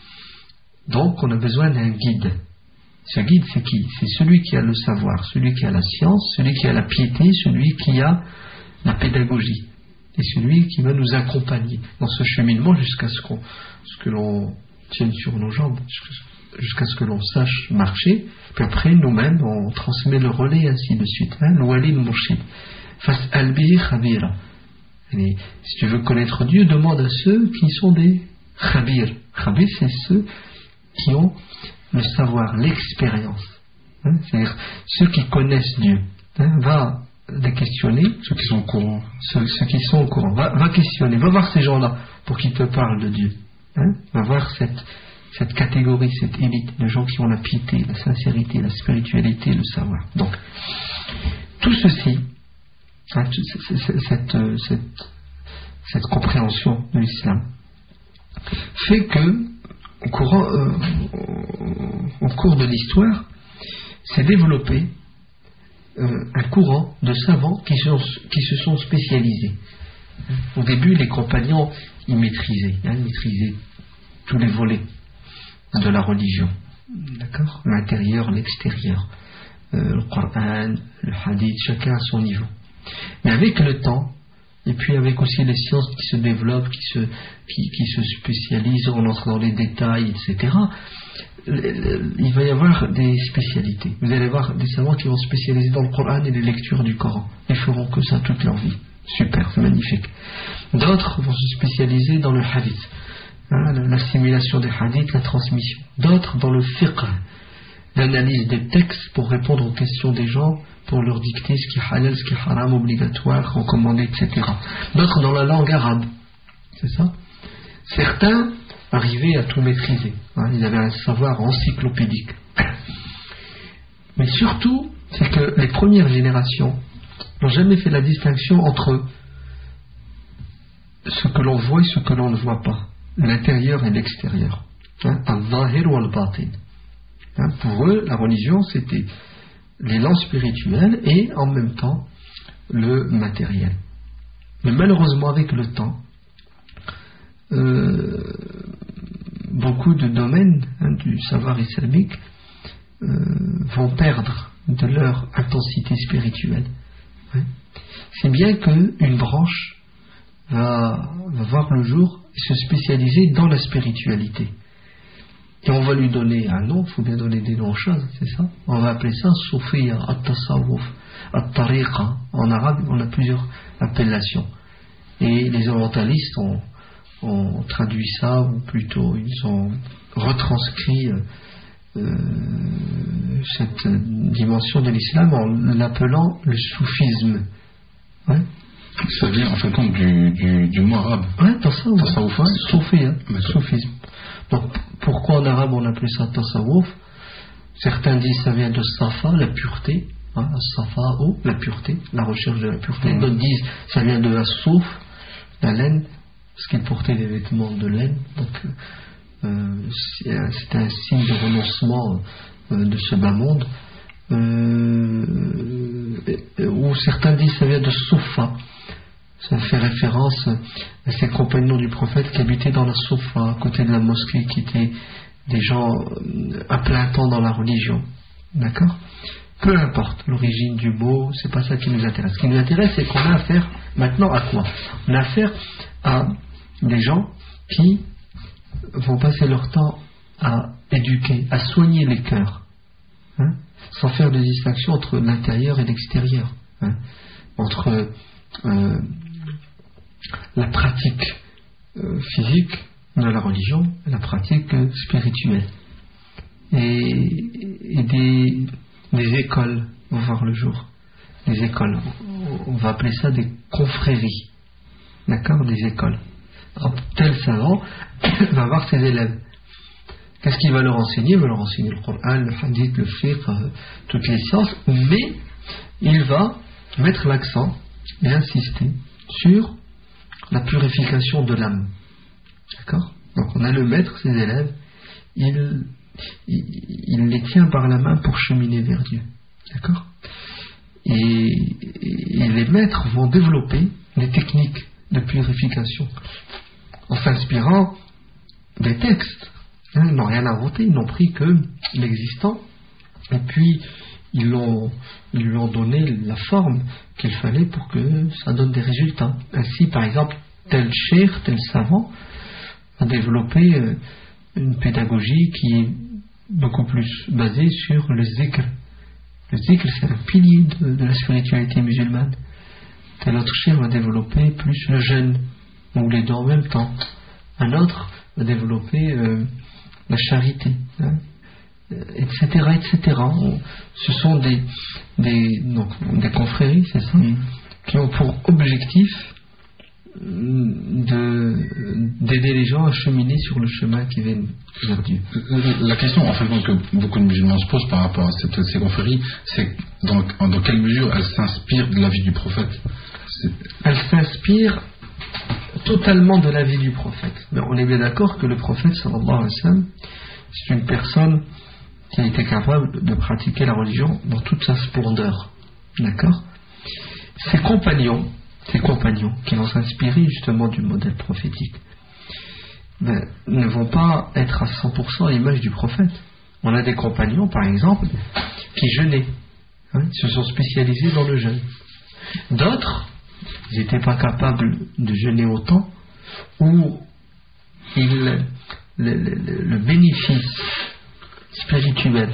donc on a besoin d'un guide. Ce guide, c'est qui? C'est celui qui a le savoir, celui qui a la science, celui qui a la piété, celui qui a la pédagogie, et celui qui va nous accompagner dans ce cheminement jusqu'à ce, qu'on, ce que l'on tienne sur nos jambes, jusqu'à ce que l'on sache marcher, puis après nous-mêmes on transmet le relais et ainsi de suite. Hein? Le wali al-murshid. Fas'al bihi khabira. Si tu veux connaître Dieu, demande à ceux qui sont des khabir. Khabir, c'est ceux qui ont le savoir, l'expérience. Hein? C'est-à-dire ceux qui connaissent Dieu. Hein? Va les questionner. Ceux qui sont au courant. Ceux, ceux qui sont au courant. Va, va questionner, va voir ces gens-là pour qu'ils te parlent de Dieu. Hein? Va voir cette cette catégorie, cette élite de gens qui ont la piété, la sincérité, la spiritualité, le savoir. Donc, tout ceci, hein, cette, cette, cette, cette compréhension de l'islam, fait que, au, courant, euh, au cours de l'histoire, s'est développé euh, un courant de savants qui, sont, qui se sont spécialisés. Au début, les compagnons, ils maîtrisaient, hein, ils maîtrisaient tous les volets de la religion, d'accord, l'intérieur, l'extérieur, euh, le Coran, le Hadith, chacun à son niveau. Mais avec le temps, et puis avec aussi les sciences qui se développent, qui se, qui, qui se spécialisent, on entre dans les détails, et cetera, il va y avoir des spécialités. Vous allez voir des savants qui vont se spécialiser dans le Coran et les lectures du Coran. Ils feront que ça toute leur vie. Super, c'est magnifique. D'autres vont se spécialiser dans le Hadith. Hein, l'assimilation des hadiths, la transmission. D'autres dans le fiqh, l'analyse des textes pour répondre aux questions des gens, pour leur dicter ce qui est halal, ce qui est haram, obligatoire, recommandé, et cetera. D'autres dans la langue arabe, c'est ça. Certains arrivaient à tout maîtriser, hein, ils avaient un savoir encyclopédique. Mais surtout, c'est que les premières générations n'ont jamais fait la distinction entre ce que l'on voit et ce que l'on ne voit pas. L'intérieur et l'extérieur. Hein, al-zahir ou al-batin. Hein, pour eux, la religion, c'était l'élan spirituel et en même temps le matériel. Mais malheureusement, avec le temps, euh, beaucoup de domaines, hein, du savoir islamique euh, vont perdre de leur intensité spirituelle. Hein. C'est bien qu'une branche va, va voir le jour se spécialiser dans la spiritualité. Et on va lui donner un nom, il faut bien donner des noms aux choses, c'est ça. On va appeler ça Soufia, At-Tasawwuf, At-Tariqa. En arabe, on a plusieurs appellations. Et les orientalistes ont, ont traduit ça, ou plutôt ils ont retranscrit euh, cette dimension de l'islam en l'appelant le soufisme. Ouais. Ça vient en fin de compte du, du, du mot arabe. Ouais, tasawwuf. Tasawwuf, Ouais, c'est- soufi, hein, D'accord. soufisme. Donc pourquoi en arabe on appelle ça tasawwuf? Certains disent ça vient de safa, la pureté, hein, safa ou la pureté, la recherche de la pureté. Mhm. D'autres disent ça vient de la souf, la laine, parce qu'ils portaient des vêtements de laine. Donc euh, c'est un- c'était un signe de renoncement euh, de ce bas monde. Euh, euh, ou certains disent ça vient de soufa. Ça fait référence à ces compagnons du prophète qui habitaient dans la soufa, à côté de la mosquée, qui étaient des gens euh, à plein temps dans la religion. D'accord? Peu importe l'origine du mot, c'est pas ça qui nous intéresse. Ce qui nous intéresse, c'est qu'on a affaire maintenant à quoi? On a affaire à des gens qui vont passer leur temps à éduquer, à soigner les cœurs, hein, sans faire de distinction entre l'intérieur et l'extérieur, hein, entre euh, la pratique euh, physique de la religion et la pratique euh, spirituelle. Et, et des, des écoles vont voir le jour. Des écoles, on va appeler ça des confréries. D'accord? Des écoles. Alors, tel savant va voir ses élèves. Qu'est-ce qu'il va leur enseigner? Il va leur enseigner le Coran, le hadith, le fiqh, euh, toutes les sciences, mais il va mettre l'accent et insister sur la purification de l'âme. D'accord? Donc on a le maître, ses élèves, il, il, il les tient par la main pour cheminer vers Dieu. D'accord? Et, et les maîtres vont développer des techniques de purification en s'inspirant des textes. Hein, ils n'ont rien inventé, ils n'ont pris que l'existant et puis ils, l'ont, ils lui ont donné la forme qu'il fallait pour que ça donne des résultats. Ainsi, par exemple, tel cheikh, tel savant a développé euh, une pédagogie qui est beaucoup plus basée sur le zikr. Le zikr, c'est un pilier de, de la spiritualité musulmane. Tel autre cheikh va développer plus le jeûne, ou les deux en même temps. Un autre va développer euh, la charité, hein, et cetera, et cetera. On- Ce sont des, des, donc, des confréries, c'est ça, Mhm. qui ont pour objectif de, d'aider les gens à cheminer sur le chemin qui vient vers Dieu. La question en fait que beaucoup de musulmans se posent par rapport à cette, ces confréries, c'est dans, dans quelle mesure elles s'inspirent de la vie du prophète. C'est- Elle s'inspire totalement de la vie du prophète. Mais on est bien d'accord que le prophète, sallallahu alayhi wa sallam, c'est une personne qui a été capable de pratiquer la religion dans toute sa splendeur. D'accord? Ses compagnons, ses compagnons qui vont s'inspirer justement du modèle prophétique, ben, ne vont pas être à cent pour cent à l'image du prophète. On a des compagnons, par exemple, qui jeûnaient, hein, ils se sont spécialisés dans le jeûne. D'autres, ils n'étaient pas capables de jeûner autant, ou ils, le, le- le- le bénéfice spirituel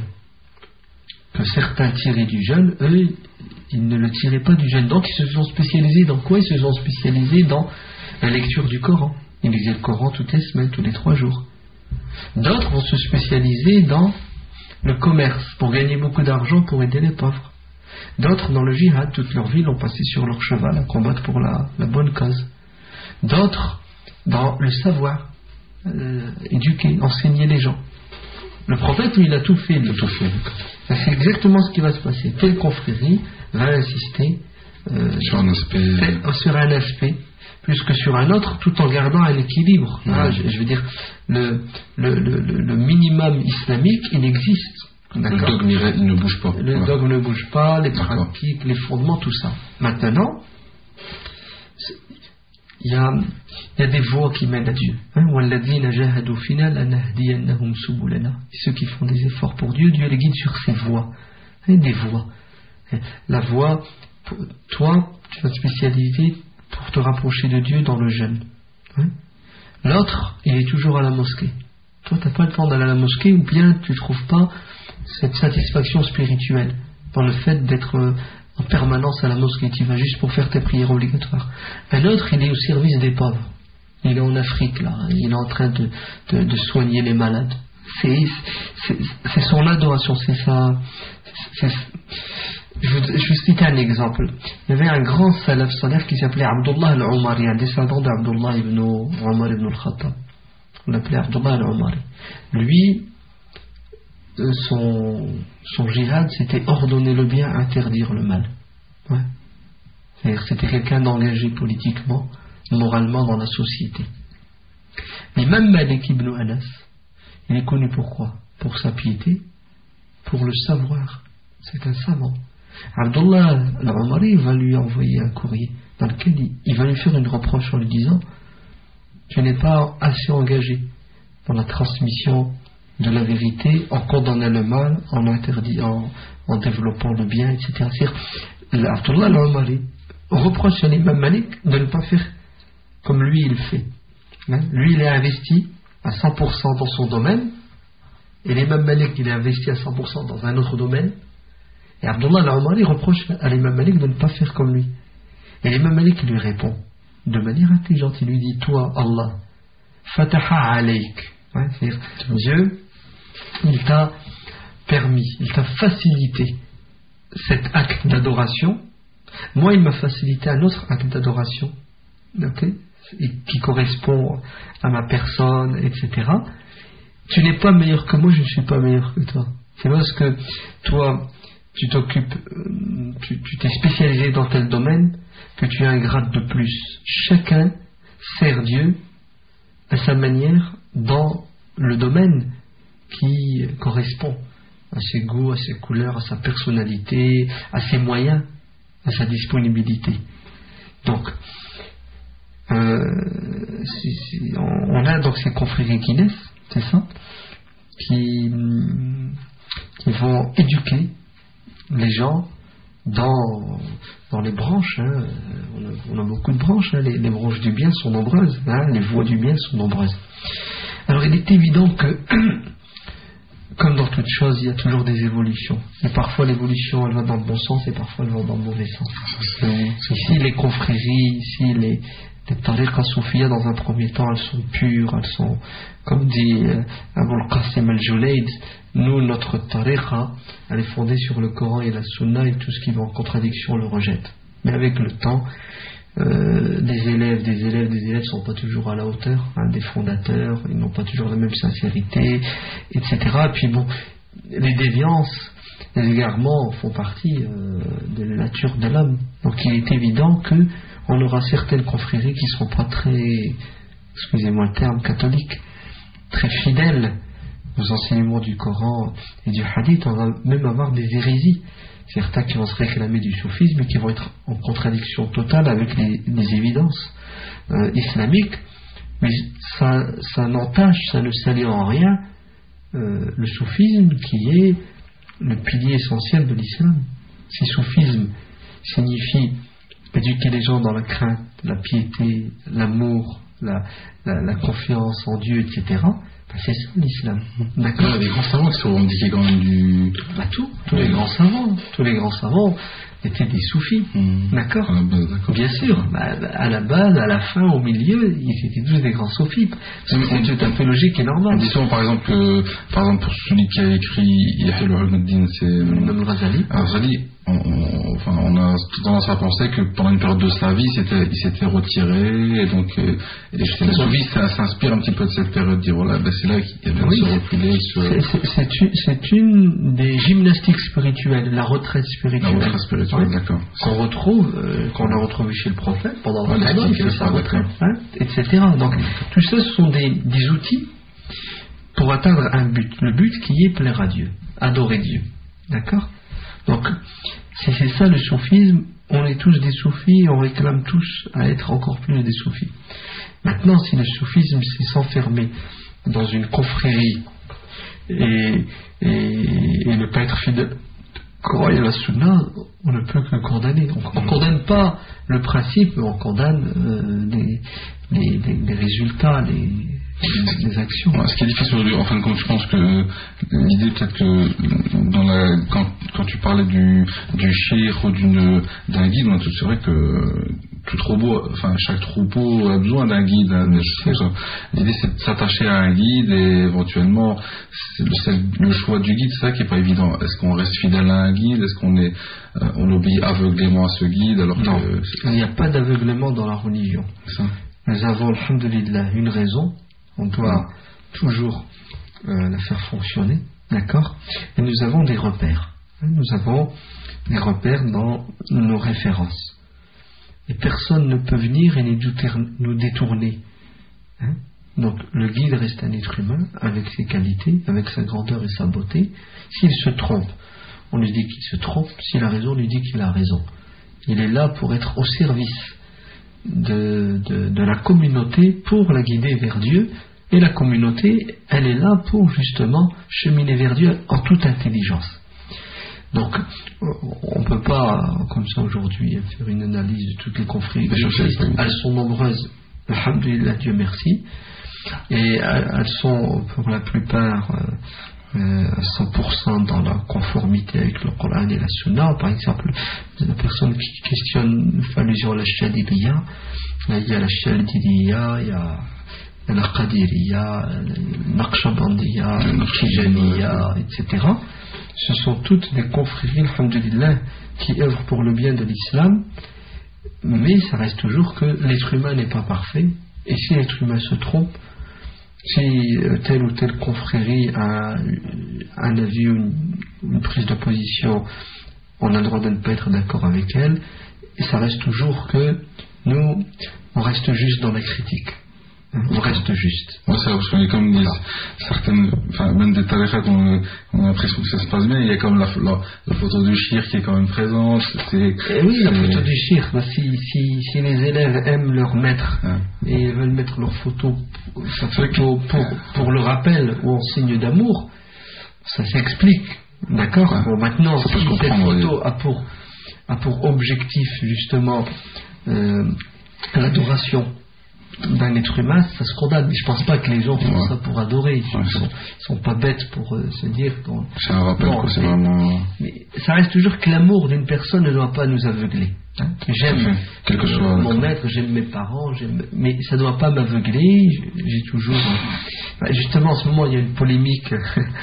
que certains tiraient du jeûne, eux, ils ne le tiraient pas du jeûne. Donc ils se sont spécialisés dans quoi? Ils se sont spécialisés dans la lecture du Coran. Ils lisaient le Coran toutes les semaines, tous les trois jours. D'autres vont se spécialiser dans le commerce, pour gagner beaucoup d'argent, pour aider les pauvres. D'autres dans le jihad, toute leur vie l'ont passé sur leur cheval à combattre pour la, la bonne cause. D'autres dans le savoir, euh, éduquer, enseigner les gens. Le prophète, lui, il a tout fait. Il a tout fait. C'est exactement ce qui va se passer. Telle confrérie va insister euh, sur un aspect. fait- sur un aspect plus que sur un autre, tout en gardant un équilibre. Ouais. Ah, je, je veux dire, le, le, le, le- le minimum islamique, il existe. Le D'accord. dogme il il ne bouge pas. Le Voilà. dogme ne bouge pas, les D'accord. pratiques, les fondements, tout ça. Maintenant, c'est- il y a, il y a des voies qui mènent à Dieu. Hein? وَالَّذِينَ جَاهَدُوا فِينَا لَنَهْدِيَنَّهُمْ سُبُلَنَا. Ceux qui font des efforts pour Dieu, Dieu les guide sur ces voies. Hein, des voies. Hein, la voie, pour- toi, tu vas te spécialiser pour te rapprocher de Dieu dans le jeûne. Hein? L'autre, il est toujours à la mosquée. Toi, tu n'as pas le temps d'aller à la mosquée, ou bien tu ne trouves pas cette satisfaction spirituelle dans le fait d'être euh, en permanence à la mosquée. Tu vas juste pour faire tes prières obligatoires. Un autre, il est au service des pauvres. il est en Afrique là, il est en train de, de, de soigner les malades. C'est, c'est, c'est son adoration, c'est ça. C'est, je vais citer un exemple. Il y avait un grand salaf salaf qui s'appelait Abdullah al-Umari, un descendant d'Abdullah ibn Umar ibn al-Khattab. On l'appelait Abdullah al-Umari. Lui, son, son jihad, c'était ordonner le bien, interdire le mal. Ouais. C'est-à-dire que c'était quelqu'un d'engagé politiquement, moralement dans la société. Mais même Malik ibn Anas, il est connu pour quoi? Pour sa piété, pour le savoir. C'est un savant. Abdullah al-Umari va lui envoyer un courrier dans lequel il, il va lui faire une reproche en lui disant: tu n'es pas assez engagé dans la transmission de la vérité, en condamnant le mal, en interdit, en, en développant le bien, et cetera. C'est-à-dire, Abdullah al-Umari reproche à l'imam Malik de ne pas faire comme lui il fait. Hein? Lui il est investi à cent pour cent dans son domaine, et l'imam Malik il est investi à cent pour cent dans un autre domaine, et Abdullah al-Umari reproche à l'imam Malik de ne pas faire comme lui. Et l'imam Malik lui répond de manière intelligente, il lui dit: toi Allah fataha alayk, ouais, c'est-à-dire Dieu il t'a permis, il t'a facilité cet acte d'adoration. Moi il m'a facilité un autre acte d'adoration, okay, qui correspond à ma personne, et cetera. Tu n'es pas meilleur que moi, je ne suis pas meilleur que toi. C'est parce que toi tu t'occupes, tu, tu t'es spécialisé dans tel domaine que tu as un grade de plus. Chacun sert Dieu à sa manière dans le domaine qui correspond à ses goûts, à ses couleurs, à sa personnalité, à ses moyens, à sa disponibilité. Donc, euh, c'est, c'est, on a donc ces confréries qui naissent, c'est ça, qui, qui vont éduquer les gens dans, dans les branches. Hein. On, a, on a beaucoup de branches, hein. les, les branches du bien sont nombreuses, hein. Les voies du bien sont nombreuses. Alors il est évident que comme dans toute chose, il y a toujours des évolutions. Et parfois l'évolution elle va dans le bon sens et parfois elle va dans le mauvais sens. Ici les confréries, ici les, les tariqa soufia dans un premier temps, elles sont pures, elles sont, comme dit euh, Abul Qasim al-Julayd, nous notre tariqa, elle est fondée sur le Coran et la Sunna, et tout ce qui va en contradiction on le rejette. Mais avec le temps, Euh, des élèves, des élèves, des élèves ne sont pas toujours à la hauteur, hein, des fondateurs, ils n'ont pas toujours la même sincérité, et cetera. Et puis bon, les déviances, les égarements font partie euh, de la nature de l'homme. Donc il est évident qu'on aura certaines confréries qui ne seront pas très, excusez-moi le terme, catholiques, très fidèles aux enseignements du Coran et du Hadith. On va même avoir des hérésies. Certains qui vont se réclamer du soufisme et qui vont être en contradiction totale avec les, les évidences euh, islamiques, mais ça, ça n'entache, ça ne salit en rien euh, le soufisme qui est le pilier essentiel de l'islam. Si soufisme signifie éduquer les gens dans la crainte, la piété, l'amour, la, la, la confiance en Dieu, et cetera, c'est ça l'islam. D'accord. Il y a des grands savants qui se revendiquaient quand même du. Bah tout, tous les grands savants, tous les grands savants étaient des soufis. Mmh. D'accord. À la base, d'accord. Bien sûr. Bah, à la base, à la fin, au milieu, ils étaient tous des grands soufis. C'est, c'est tout à fait logique et normal. Disons par exemple, euh, par exemple pour celui qui a écrit Yahya al-Ulumuddin, c'est Imam Ghazali. Ghazali. On, on, enfin, on a tendance à penser que pendant une période de sa vie, c'était, il s'était retiré, et donc euh, et les soufis, ça s'inspire un petit peu de cette période, de dire voilà, ben c'est là qu'il y a bien oui, se reculer. Se... C'est, c'est, c'est, une, c'est une des gymnastiques spirituelles, la retraite spirituelle. La retraite spirituelle, oui. D'accord. Qu'on retrouve, euh, qu'on a retrouvé chez le prophète pendant ouais, vingt ans, il fait sa retraite, hein, et cetera. Donc tout ça, ce sont des, des outils pour atteindre un but. Le but qui est plaire à Dieu, adorer Dieu. D'accord. Donc, si c'est ça le soufisme, on est tous des soufis et on réclame tous à être encore plus des soufis. Maintenant, si le soufisme c'est s'enfermer dans une confrérie et, et, et ne pas être fidèle au Coran et à la Sunna, on ne peut que condamner. On ne condamne pas le principe, mais on condamne euh, les, les, les, les résultats, les, des actions. Ouais, ce qui est difficile aujourd'hui, en fin de compte, je pense que l'idée peut-être que dans la, quand, quand tu parlais du, du shir ou d'une, d'un guide, c'est vrai que tout troupeau, enfin chaque troupeau a besoin d'un guide. Hein, l'idée c'est de s'attacher à un guide et éventuellement c'est le, c'est le choix du guide, c'est ça qui est pas évident. Est-ce qu'on reste fidèle à un guide? Est-ce qu'on est, euh, on obéit aveuglément à ce guide alors non, que il n'y a pas d'aveuglement dans la religion. Ça. Nous avons, alhamdulillah, une raison. On doit toujours euh, la faire fonctionner, d'accord? Et nous avons des repères. Nous avons des repères dans nos références. Et personne ne peut venir et nous détourner. Hein? Donc le guide reste un être humain avec ses qualités, avec sa grandeur et sa beauté. S'il se trompe, on lui dit qu'il se trompe. S'il a raison, on lui dit qu'il a raison. Il est là pour être au service de, de, de la communauté, pour la guider vers Dieu. Et la communauté, elle est là pour justement cheminer vers Dieu en toute intelligence. Donc, on ne peut pas, comme ça aujourd'hui, faire une analyse de toutes les conflits. Elles sont nombreuses, alhamdulillah, Dieu merci. Et elles sont, pour la plupart, euh, à cent pour cent dans la conformité avec le Coran et la Sunna. Par exemple, la personne qui questionne l'allusion à la Chadiliya, il y a la Chadiliya, il y a la Qadiriya, la Naqshbandiya, la Tijaniya, et cetera. Ce sont toutes des confréries, alhamdulillah, qui œuvrent pour le bien de l'islam, mais ça reste toujours que l'être humain n'est pas parfait, et si l'être humain se trompe, si telle ou telle confrérie a un avis ou une, une prise de position, on a le droit de ne pas être d'accord avec elle, et ça reste toujours que nous, on reste juste dans la critique. On reste juste. Oui, c'est vrai, parce qu'il y a comme des, certaines, enfin, même des tariqats, on, on a l'impression que ça se passe bien. Il y a comme la, la, la photo du shir qui est quand même présente. C'est, et oui, la photo du shir. Bah, si, si, si les élèves aiment leur maître ah. et veulent mettre leur photo, sa photo pour, pour le rappel ou en signe d'amour, ça s'explique. D'accord ah. Bon, maintenant, si cette photo a pour, a pour objectif justement euh, l'adoration d'un être humain, ça se condamne. Mais je pense pas que les gens font ouais. ça pour adorer. Ils ouais, sont, sont pas bêtes pour euh, se dire. Bon, c'est un rappel, non, quoi, c'est mais, vraiment. Mais ça reste toujours que l'amour d'une personne ne doit pas nous aveugler. Hein. J'aime quelque chose, euh, mon maître, j'aime mes parents, j'aime, mais ça ne doit pas m'aveugler. J'ai toujours. Euh, justement, en ce moment, il y a une polémique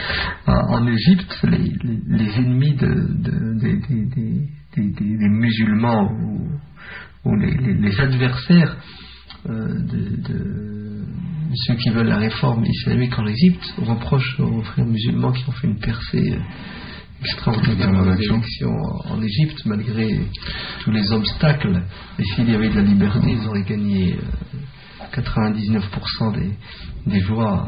en Égypte. Les, les, les ennemis de, de, de, de, de, de, de, des musulmans ou, ou les, les, les adversaires. Euh, de, de ceux qui veulent la réforme islamique en Égypte reprochent aux frères musulmans qui ont fait une percée euh, extraordinaire dans les élections en, en Égypte malgré tous les obstacles, et s'il y avait de la liberté ils auraient gagné euh, quatre-vingt-dix-neuf pour cent des, des voix.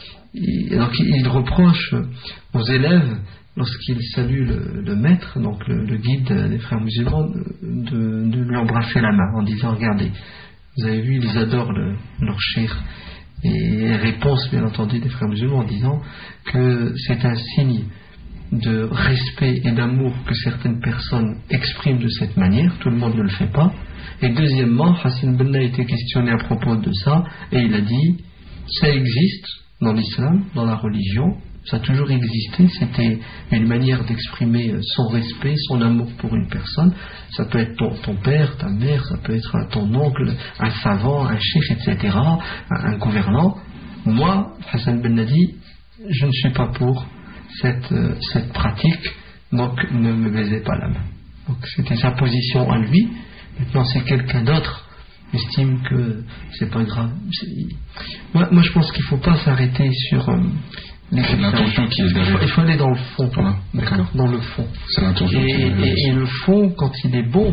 Et donc ils reprochent aux élèves lorsqu'ils saluent le, le maître, donc le, le guide des frères musulmans, de, de lui embrasser la main en disant regardez, vous avez vu, ils adorent le, leur shir. Et réponse, bien entendu, des frères musulmans en disant que c'est un signe de respect et d'amour que certaines personnes expriment de cette manière. Tout le monde ne le fait pas. Et deuxièmement, Hassan Benna a été questionné à propos de ça et il a dit ça existe dans l'islam, dans la religion. Ça a toujours existé, c'était une manière d'exprimer son respect, son amour pour une personne. Ça peut être ton, ton père, ta mère, ça peut être ton oncle, un savant, un cheikh, et cetera, un, un gouvernant. Moi, Hassan Ben Nadi, je ne suis pas pour cette, euh, cette pratique, donc ne me baisez pas la main. Donc c'était sa position à lui. Maintenant, c'est quelqu'un d'autre estime que c'est pas grave. C'est... Moi, moi, je pense qu'il ne faut pas s'arrêter sur... Euh, c'est l'intention qui est derrière. Il faut aller dans le fond, voilà. D'accord. Dans le fond. C'est l'intention. Et, qui est et, et le fond, quand il est bon,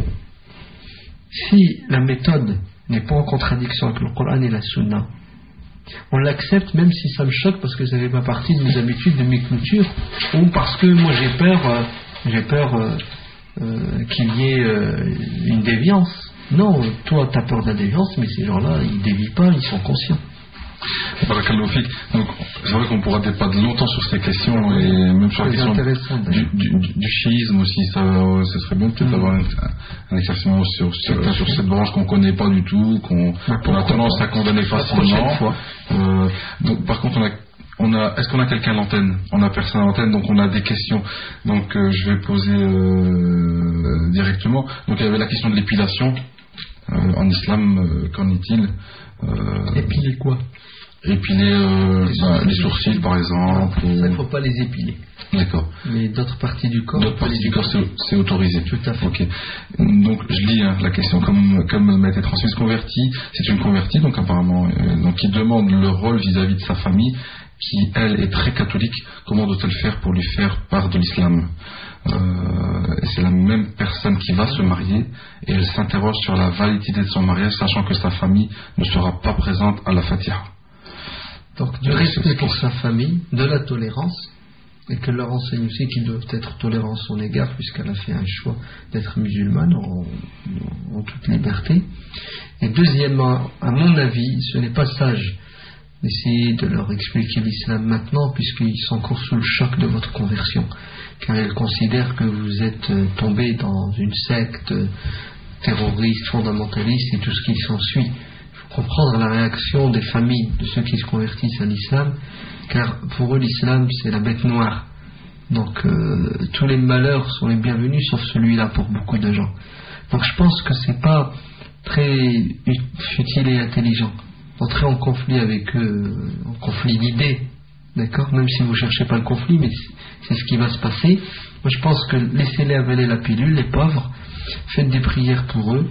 si la méthode n'est pas en contradiction avec le Coran et la Sunna, on l'accepte même si ça me choque parce que ça fait pas partie de mes habitudes, de mes cultures, ou parce que moi j'ai peur, euh, j'ai peur euh, euh, qu'il y ait euh, une déviance. Non, toi tu as peur de la déviance, mais ces gens-là ils dévient pas, ils sont conscients. Barakallahu fik. Donc, c'est vrai qu'on pourra débattre longtemps sur ces questions et même sur la question du, du, du, du chiisme aussi. Ça, ce serait bien peut-être d'avoir mmh. un, un éclaircissement sur, sur, sur cette branche qu'on ne connaît pas du tout, qu'on, qu'on a tendance à condamner facilement. Euh, donc, par contre, on a On a, est-ce qu'on a quelqu'un à l'antenne? On a personne à l'antenne, donc on a des questions. Donc euh, je vais poser euh, directement. Donc il y avait la question de l'épilation. Euh, en islam, euh, qu'en est-il? euh, Épiler quoi? Épiler euh, les, bah, les sourcils par exemple. Il ne ou... faut pas les épiler. D'accord. Mais d'autres parties du corps. D'autres parties du corps, c'est, c'est autorisé. Tout à fait. Ok. Donc je lis hein, la question comme comme m'a été transmise. Convertie, c'est une convertie donc apparemment euh, donc qui demande le rôle vis-à-vis de sa famille, qui elle est très catholique. Comment doit-elle faire pour lui faire part de l'islam? Euh, et c'est la même personne qui va se marier et elle s'interroge sur la validité de son mariage, sachant que sa famille ne sera pas présente à la Fatiha. Donc du respect pour sa famille, de la tolérance, et que leur enseigne aussi qu'ils doivent être tolérants à son égard, puisqu'elle a fait un choix d'être musulmane en, en toute liberté. Et deuxièmement, à mon avis, ce n'est pas sage d'essayer de leur expliquer l'islam maintenant, puisqu'ils sont encore sous le choc de votre conversion, car ils considèrent que vous êtes tombé dans une secte terroriste, fondamentaliste et tout ce qui s'ensuit. Il faut comprendre la réaction des familles de ceux qui se convertissent à l'islam, car pour eux l'islam c'est la bête noire. Donc euh, tous les malheurs sont les bienvenus, sauf celui-là pour beaucoup de gens. Donc je pense que c'est pas très utile et intelligent entrer en conflit avec eux, en conflit d'idées, d'accord, même si vous ne cherchez pas le conflit, mais c'est ce qui va se passer. Moi je pense que laissez-les avaler la pilule, les pauvres, faites des prières pour eux,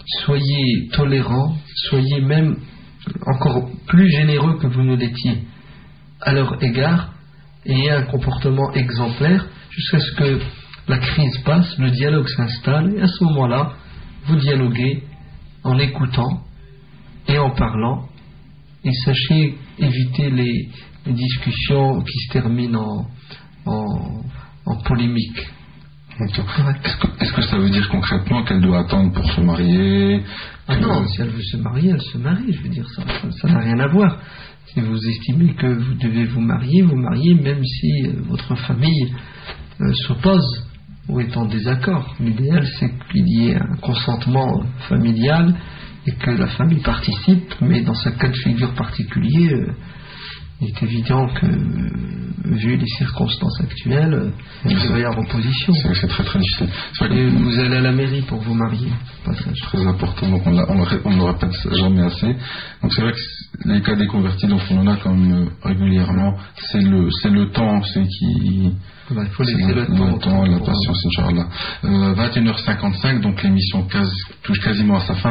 soyez tolérants, soyez même encore plus généreux que vous ne l'étiez à leur égard, et ayez un comportement exemplaire jusqu'à ce que la crise passe, le dialogue s'installe, et à ce moment-là, vous dialoguez en écoutant et en parlant, et sachez éviter les, les discussions qui se terminent en, en, en polémique. Est-ce que, est-ce que ça veut dire concrètement qu'elle doit attendre pour se marier? Ah non, si elle veut se marier, elle se marie, je veux dire, ça, ça, ça n'a rien à voir. Si vous estimez que vous devez vous marier, vous mariez, même si euh, votre famille euh, s'oppose ou est en désaccord. L'idéal, c'est qu'il y ait un consentement familial et que la famille participe, mais dans ce cas de figure particulier, euh, il est évident que, euh, vu les circonstances actuelles, euh, il va y avoir opposition. C'est, c'est très très difficile. C'est et vous allez à la mairie pour vous marier. C'est très important, donc on, l'a, on, le, on ne le répète jamais assez. Donc c'est vrai que les cas des convertis, donc on en a quand même euh, régulièrement, c'est le, c'est le temps, c'est qui... Bah, il faut laisser le, le temps, le temps et la patience, Inch'Allah. Euh, vingt et une heures cinquante-cinq, donc l'émission quasi, touche quasiment à sa fin.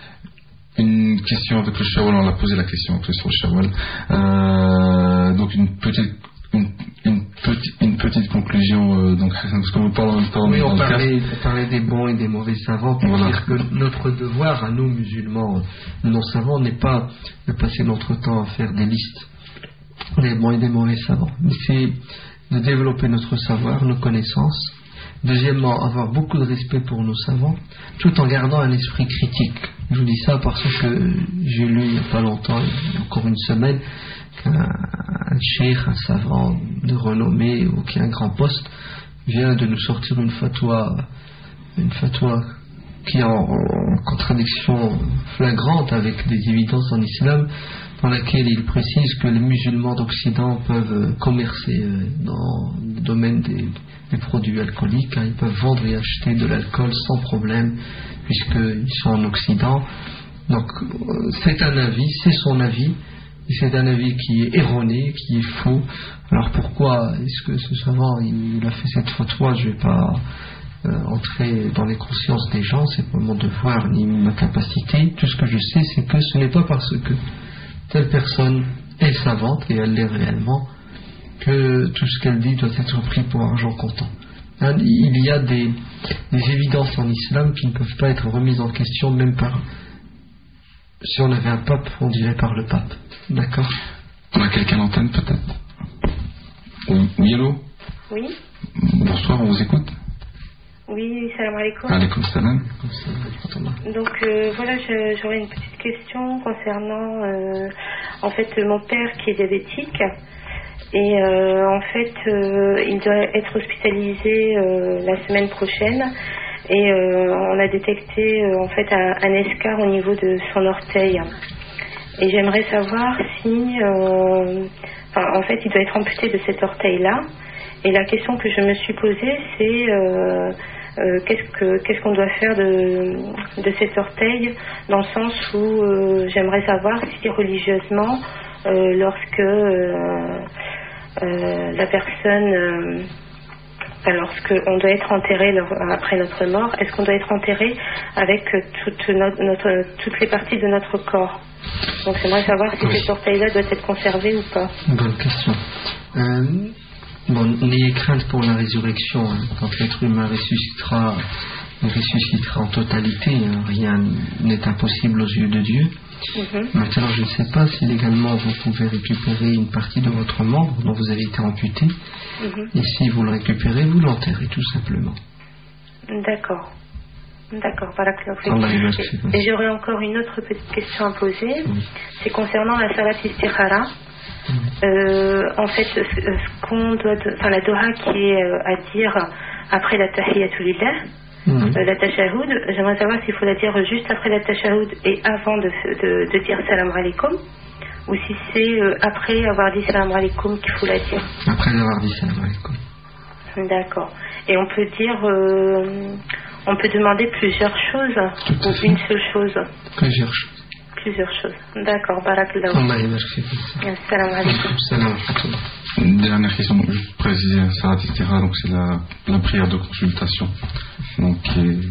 Une question avec le Shawwal, on l'a posé la question avec le sur le Shawwal. Euh, donc une petite, une, une petite, une petite conclusion. Euh, donc parce qu'on parle en même temps. Oui, on parlait, on parlait des bons et des mauvais savants pour voilà. dire que notre devoir à nous musulmans non savants n'est pas de passer notre temps à faire des listes des bons et des mauvais savants, mais c'est de développer notre savoir, nos connaissances. Deuxièmement, avoir beaucoup de respect pour nos savants, tout en gardant un esprit critique. Je vous dis ça parce que j'ai lu il n'y a pas longtemps, il y a encore une semaine, qu'un un cheikh, un savant de renommée ou qui a un grand poste, vient de nous sortir une fatwa, une fatwa qui est en, en contradiction flagrante avec des évidences en islam, dans laquelle il précise que les musulmans d'Occident peuvent commercer dans le domaine des, des produits alcooliques, hein, ils peuvent vendre et acheter de l'alcool sans problème puisqu'ils sont en Occident. Donc c'est un avis, c'est son avis, et c'est un avis qui est erroné, qui est faux. Alors pourquoi est-ce que ce savant il, il a fait cette fatwa? Je ne vais pas euh, entrer dans les consciences des gens, c'est pas mon devoir ni ma capacité. Tout ce que je sais, c'est que ce n'est pas parce que telle personne est savante, et elle l'est réellement, que tout ce qu'elle dit doit être pris pour argent comptant. Hein, il y a des, des évidences en islam qui ne peuvent pas être remises en question, même par... Si on avait un pape, on dirait par le pape. D'accord? On a quelqu'un à l'antenne peut-être? Oui, allô? Oui. Bonsoir, on vous écoute? Oui, salam alaikum. Alaikum salam. Donc euh, voilà, je, j'aurais une petite question concernant euh, en fait mon père qui est diabétique et euh, en fait euh, il doit être hospitalisé euh, la semaine prochaine et euh, on a détecté euh, en fait un, un escarre au niveau de son orteil et j'aimerais savoir si euh, enfin, en fait il doit être amputé de cet orteil là et la question que je me suis posée c'est euh, Euh, qu'est-ce que qu'est-ce qu'on doit faire de, de cet orteil dans le sens où euh, j'aimerais savoir si religieusement euh, lorsque euh, euh, la personne euh, enfin, lorsque on doit être enterré leur, après notre mort, est-ce qu'on doit être enterré avec toute notre, notre, toutes les parties de notre corps? Donc j'aimerais savoir si oui. cet orteil-là doit être conservé ou pas. Bonne question. Euh... Bon, n'ayez crainte pour la résurrection. Hein. Quand l'être humain ressuscitera, il ressuscitera en totalité. Hein. Rien n'est impossible aux yeux de Dieu. Mm-hmm. Maintenant, je ne sais pas si légalement vous pouvez récupérer une partie de votre membre dont vous avez été amputé. Mm-hmm. Et si vous le récupérez, vous l'enterrez tout simplement. D'accord. D'accord, voilà. Et, et j'aurais encore une autre petite question à poser. Oui. C'est concernant la salat istikhara. Euh, en fait, ce, ce qu'on doit, enfin la doha qui est euh, à dire après la tahiyatul lillah, mm-hmm. euh, la tashahoud, j'aimerais savoir s'il faut la dire juste après la tashahoud et avant de, de, de dire salam alaikum, ou si c'est euh, après avoir dit salam alaikum qu'il faut la dire. Après avoir dit salam alaikum. D'accord. Et on peut dire, euh, on peut demander plusieurs choses ou une seule chose. Plusieurs choses. Plusieurs choses. D'accord, barakallahu. Assalamu alaikum. Dernière question, donc, juste préciser, Salat Istikhara, donc c'est la, la prière de consultation. Donc, qui est,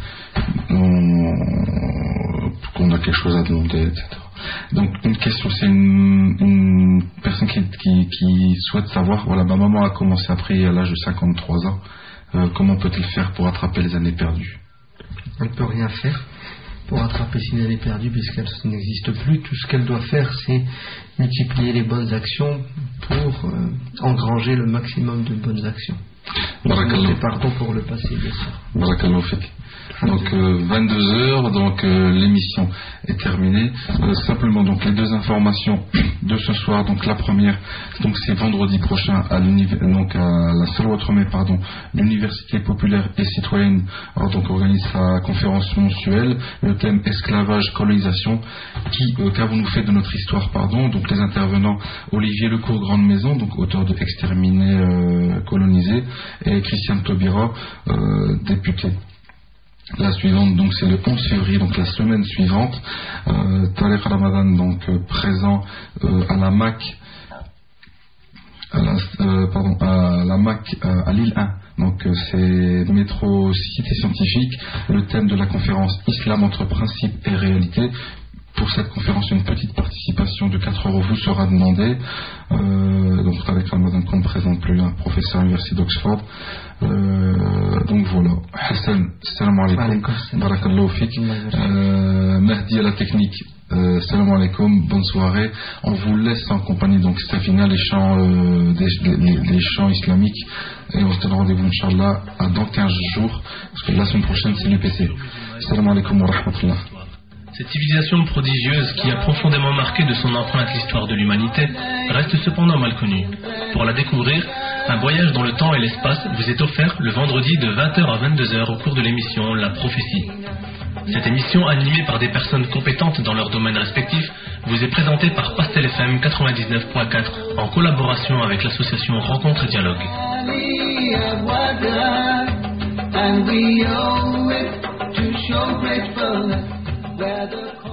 on, qu'on a quelque chose à demander, et cetera. Donc, une question, c'est une, une personne qui, qui, qui souhaite savoir, voilà, ma maman a commencé à prier à l'âge de cinquante-trois ans, euh, comment peut-elle faire pour attraper les années perdues? Elle ne peut rien faire pour rattraper ses années perdues puisqu'elle n'existe plus. Tout ce qu'elle doit faire, c'est multiplier les bonnes actions pour euh, engranger le maximum de bonnes actions. Et pardon pour le passé, bien sûr. Barakallahu fik. Donc euh, vingt-deux heures, donc euh, l'émission est terminée. Euh, simplement donc les deux informations de ce soir. Donc la première, donc c'est vendredi prochain à donc à la Salwatromé, pardon, l'Université populaire et citoyenne. Alors, donc organise sa conférence mensuelle. Le thème esclavage, colonisation. Qui euh, qu'avons-nous fait de notre histoire, pardon. Donc les intervenants Olivier Lecourt, Grande Maison, donc auteur de Exterminer, euh, coloniser, et Christiane Taubira, euh, député. La suivante, donc c'est le onze février, donc la semaine suivante. Euh, Tariq Ramadan, donc euh, présent euh, à la M A C, à la, euh, pardon, à la M A C euh, à Lille un. Donc euh, c'est métro cité scientifique. Le thème de la conférence Islam entre principes et réalité. Pour cette conférence, une petite participation de quatre euros vous sera demandée. Euh, donc avec Ramadan qu'on ne présente plus, un professeur à l'université d'Oxford. Euh, donc voilà. Hassan, salam alaikum. Barakallahu fik. Euh, Mahdi à la technique. Euh, salam alaikum, bonne soirée. On vous laisse en compagnie donc Stefina, les chants, euh, des, des, des chants islamiques. Et on se donne rendez-vous, Inch'Allah, à dans quinze jours. Parce que la semaine prochaine, c'est l'U P C. Salam alaikum wa rahmatullah. Cette civilisation prodigieuse qui a profondément marqué de son empreinte l'histoire de l'humanité reste cependant mal connue. Pour la découvrir, un voyage dans le temps et l'espace vous est offert le vendredi de vingt heures à vingt-deux heures au cours de l'émission La Prophétie. Cette émission, animée par des personnes compétentes dans leur domaine respectif, vous est présentée par Pastel F M quatre-vingt-dix-neuf point quatre en collaboration avec l'association Rencontre et Dialogue. And we owe it to show gratefulness where the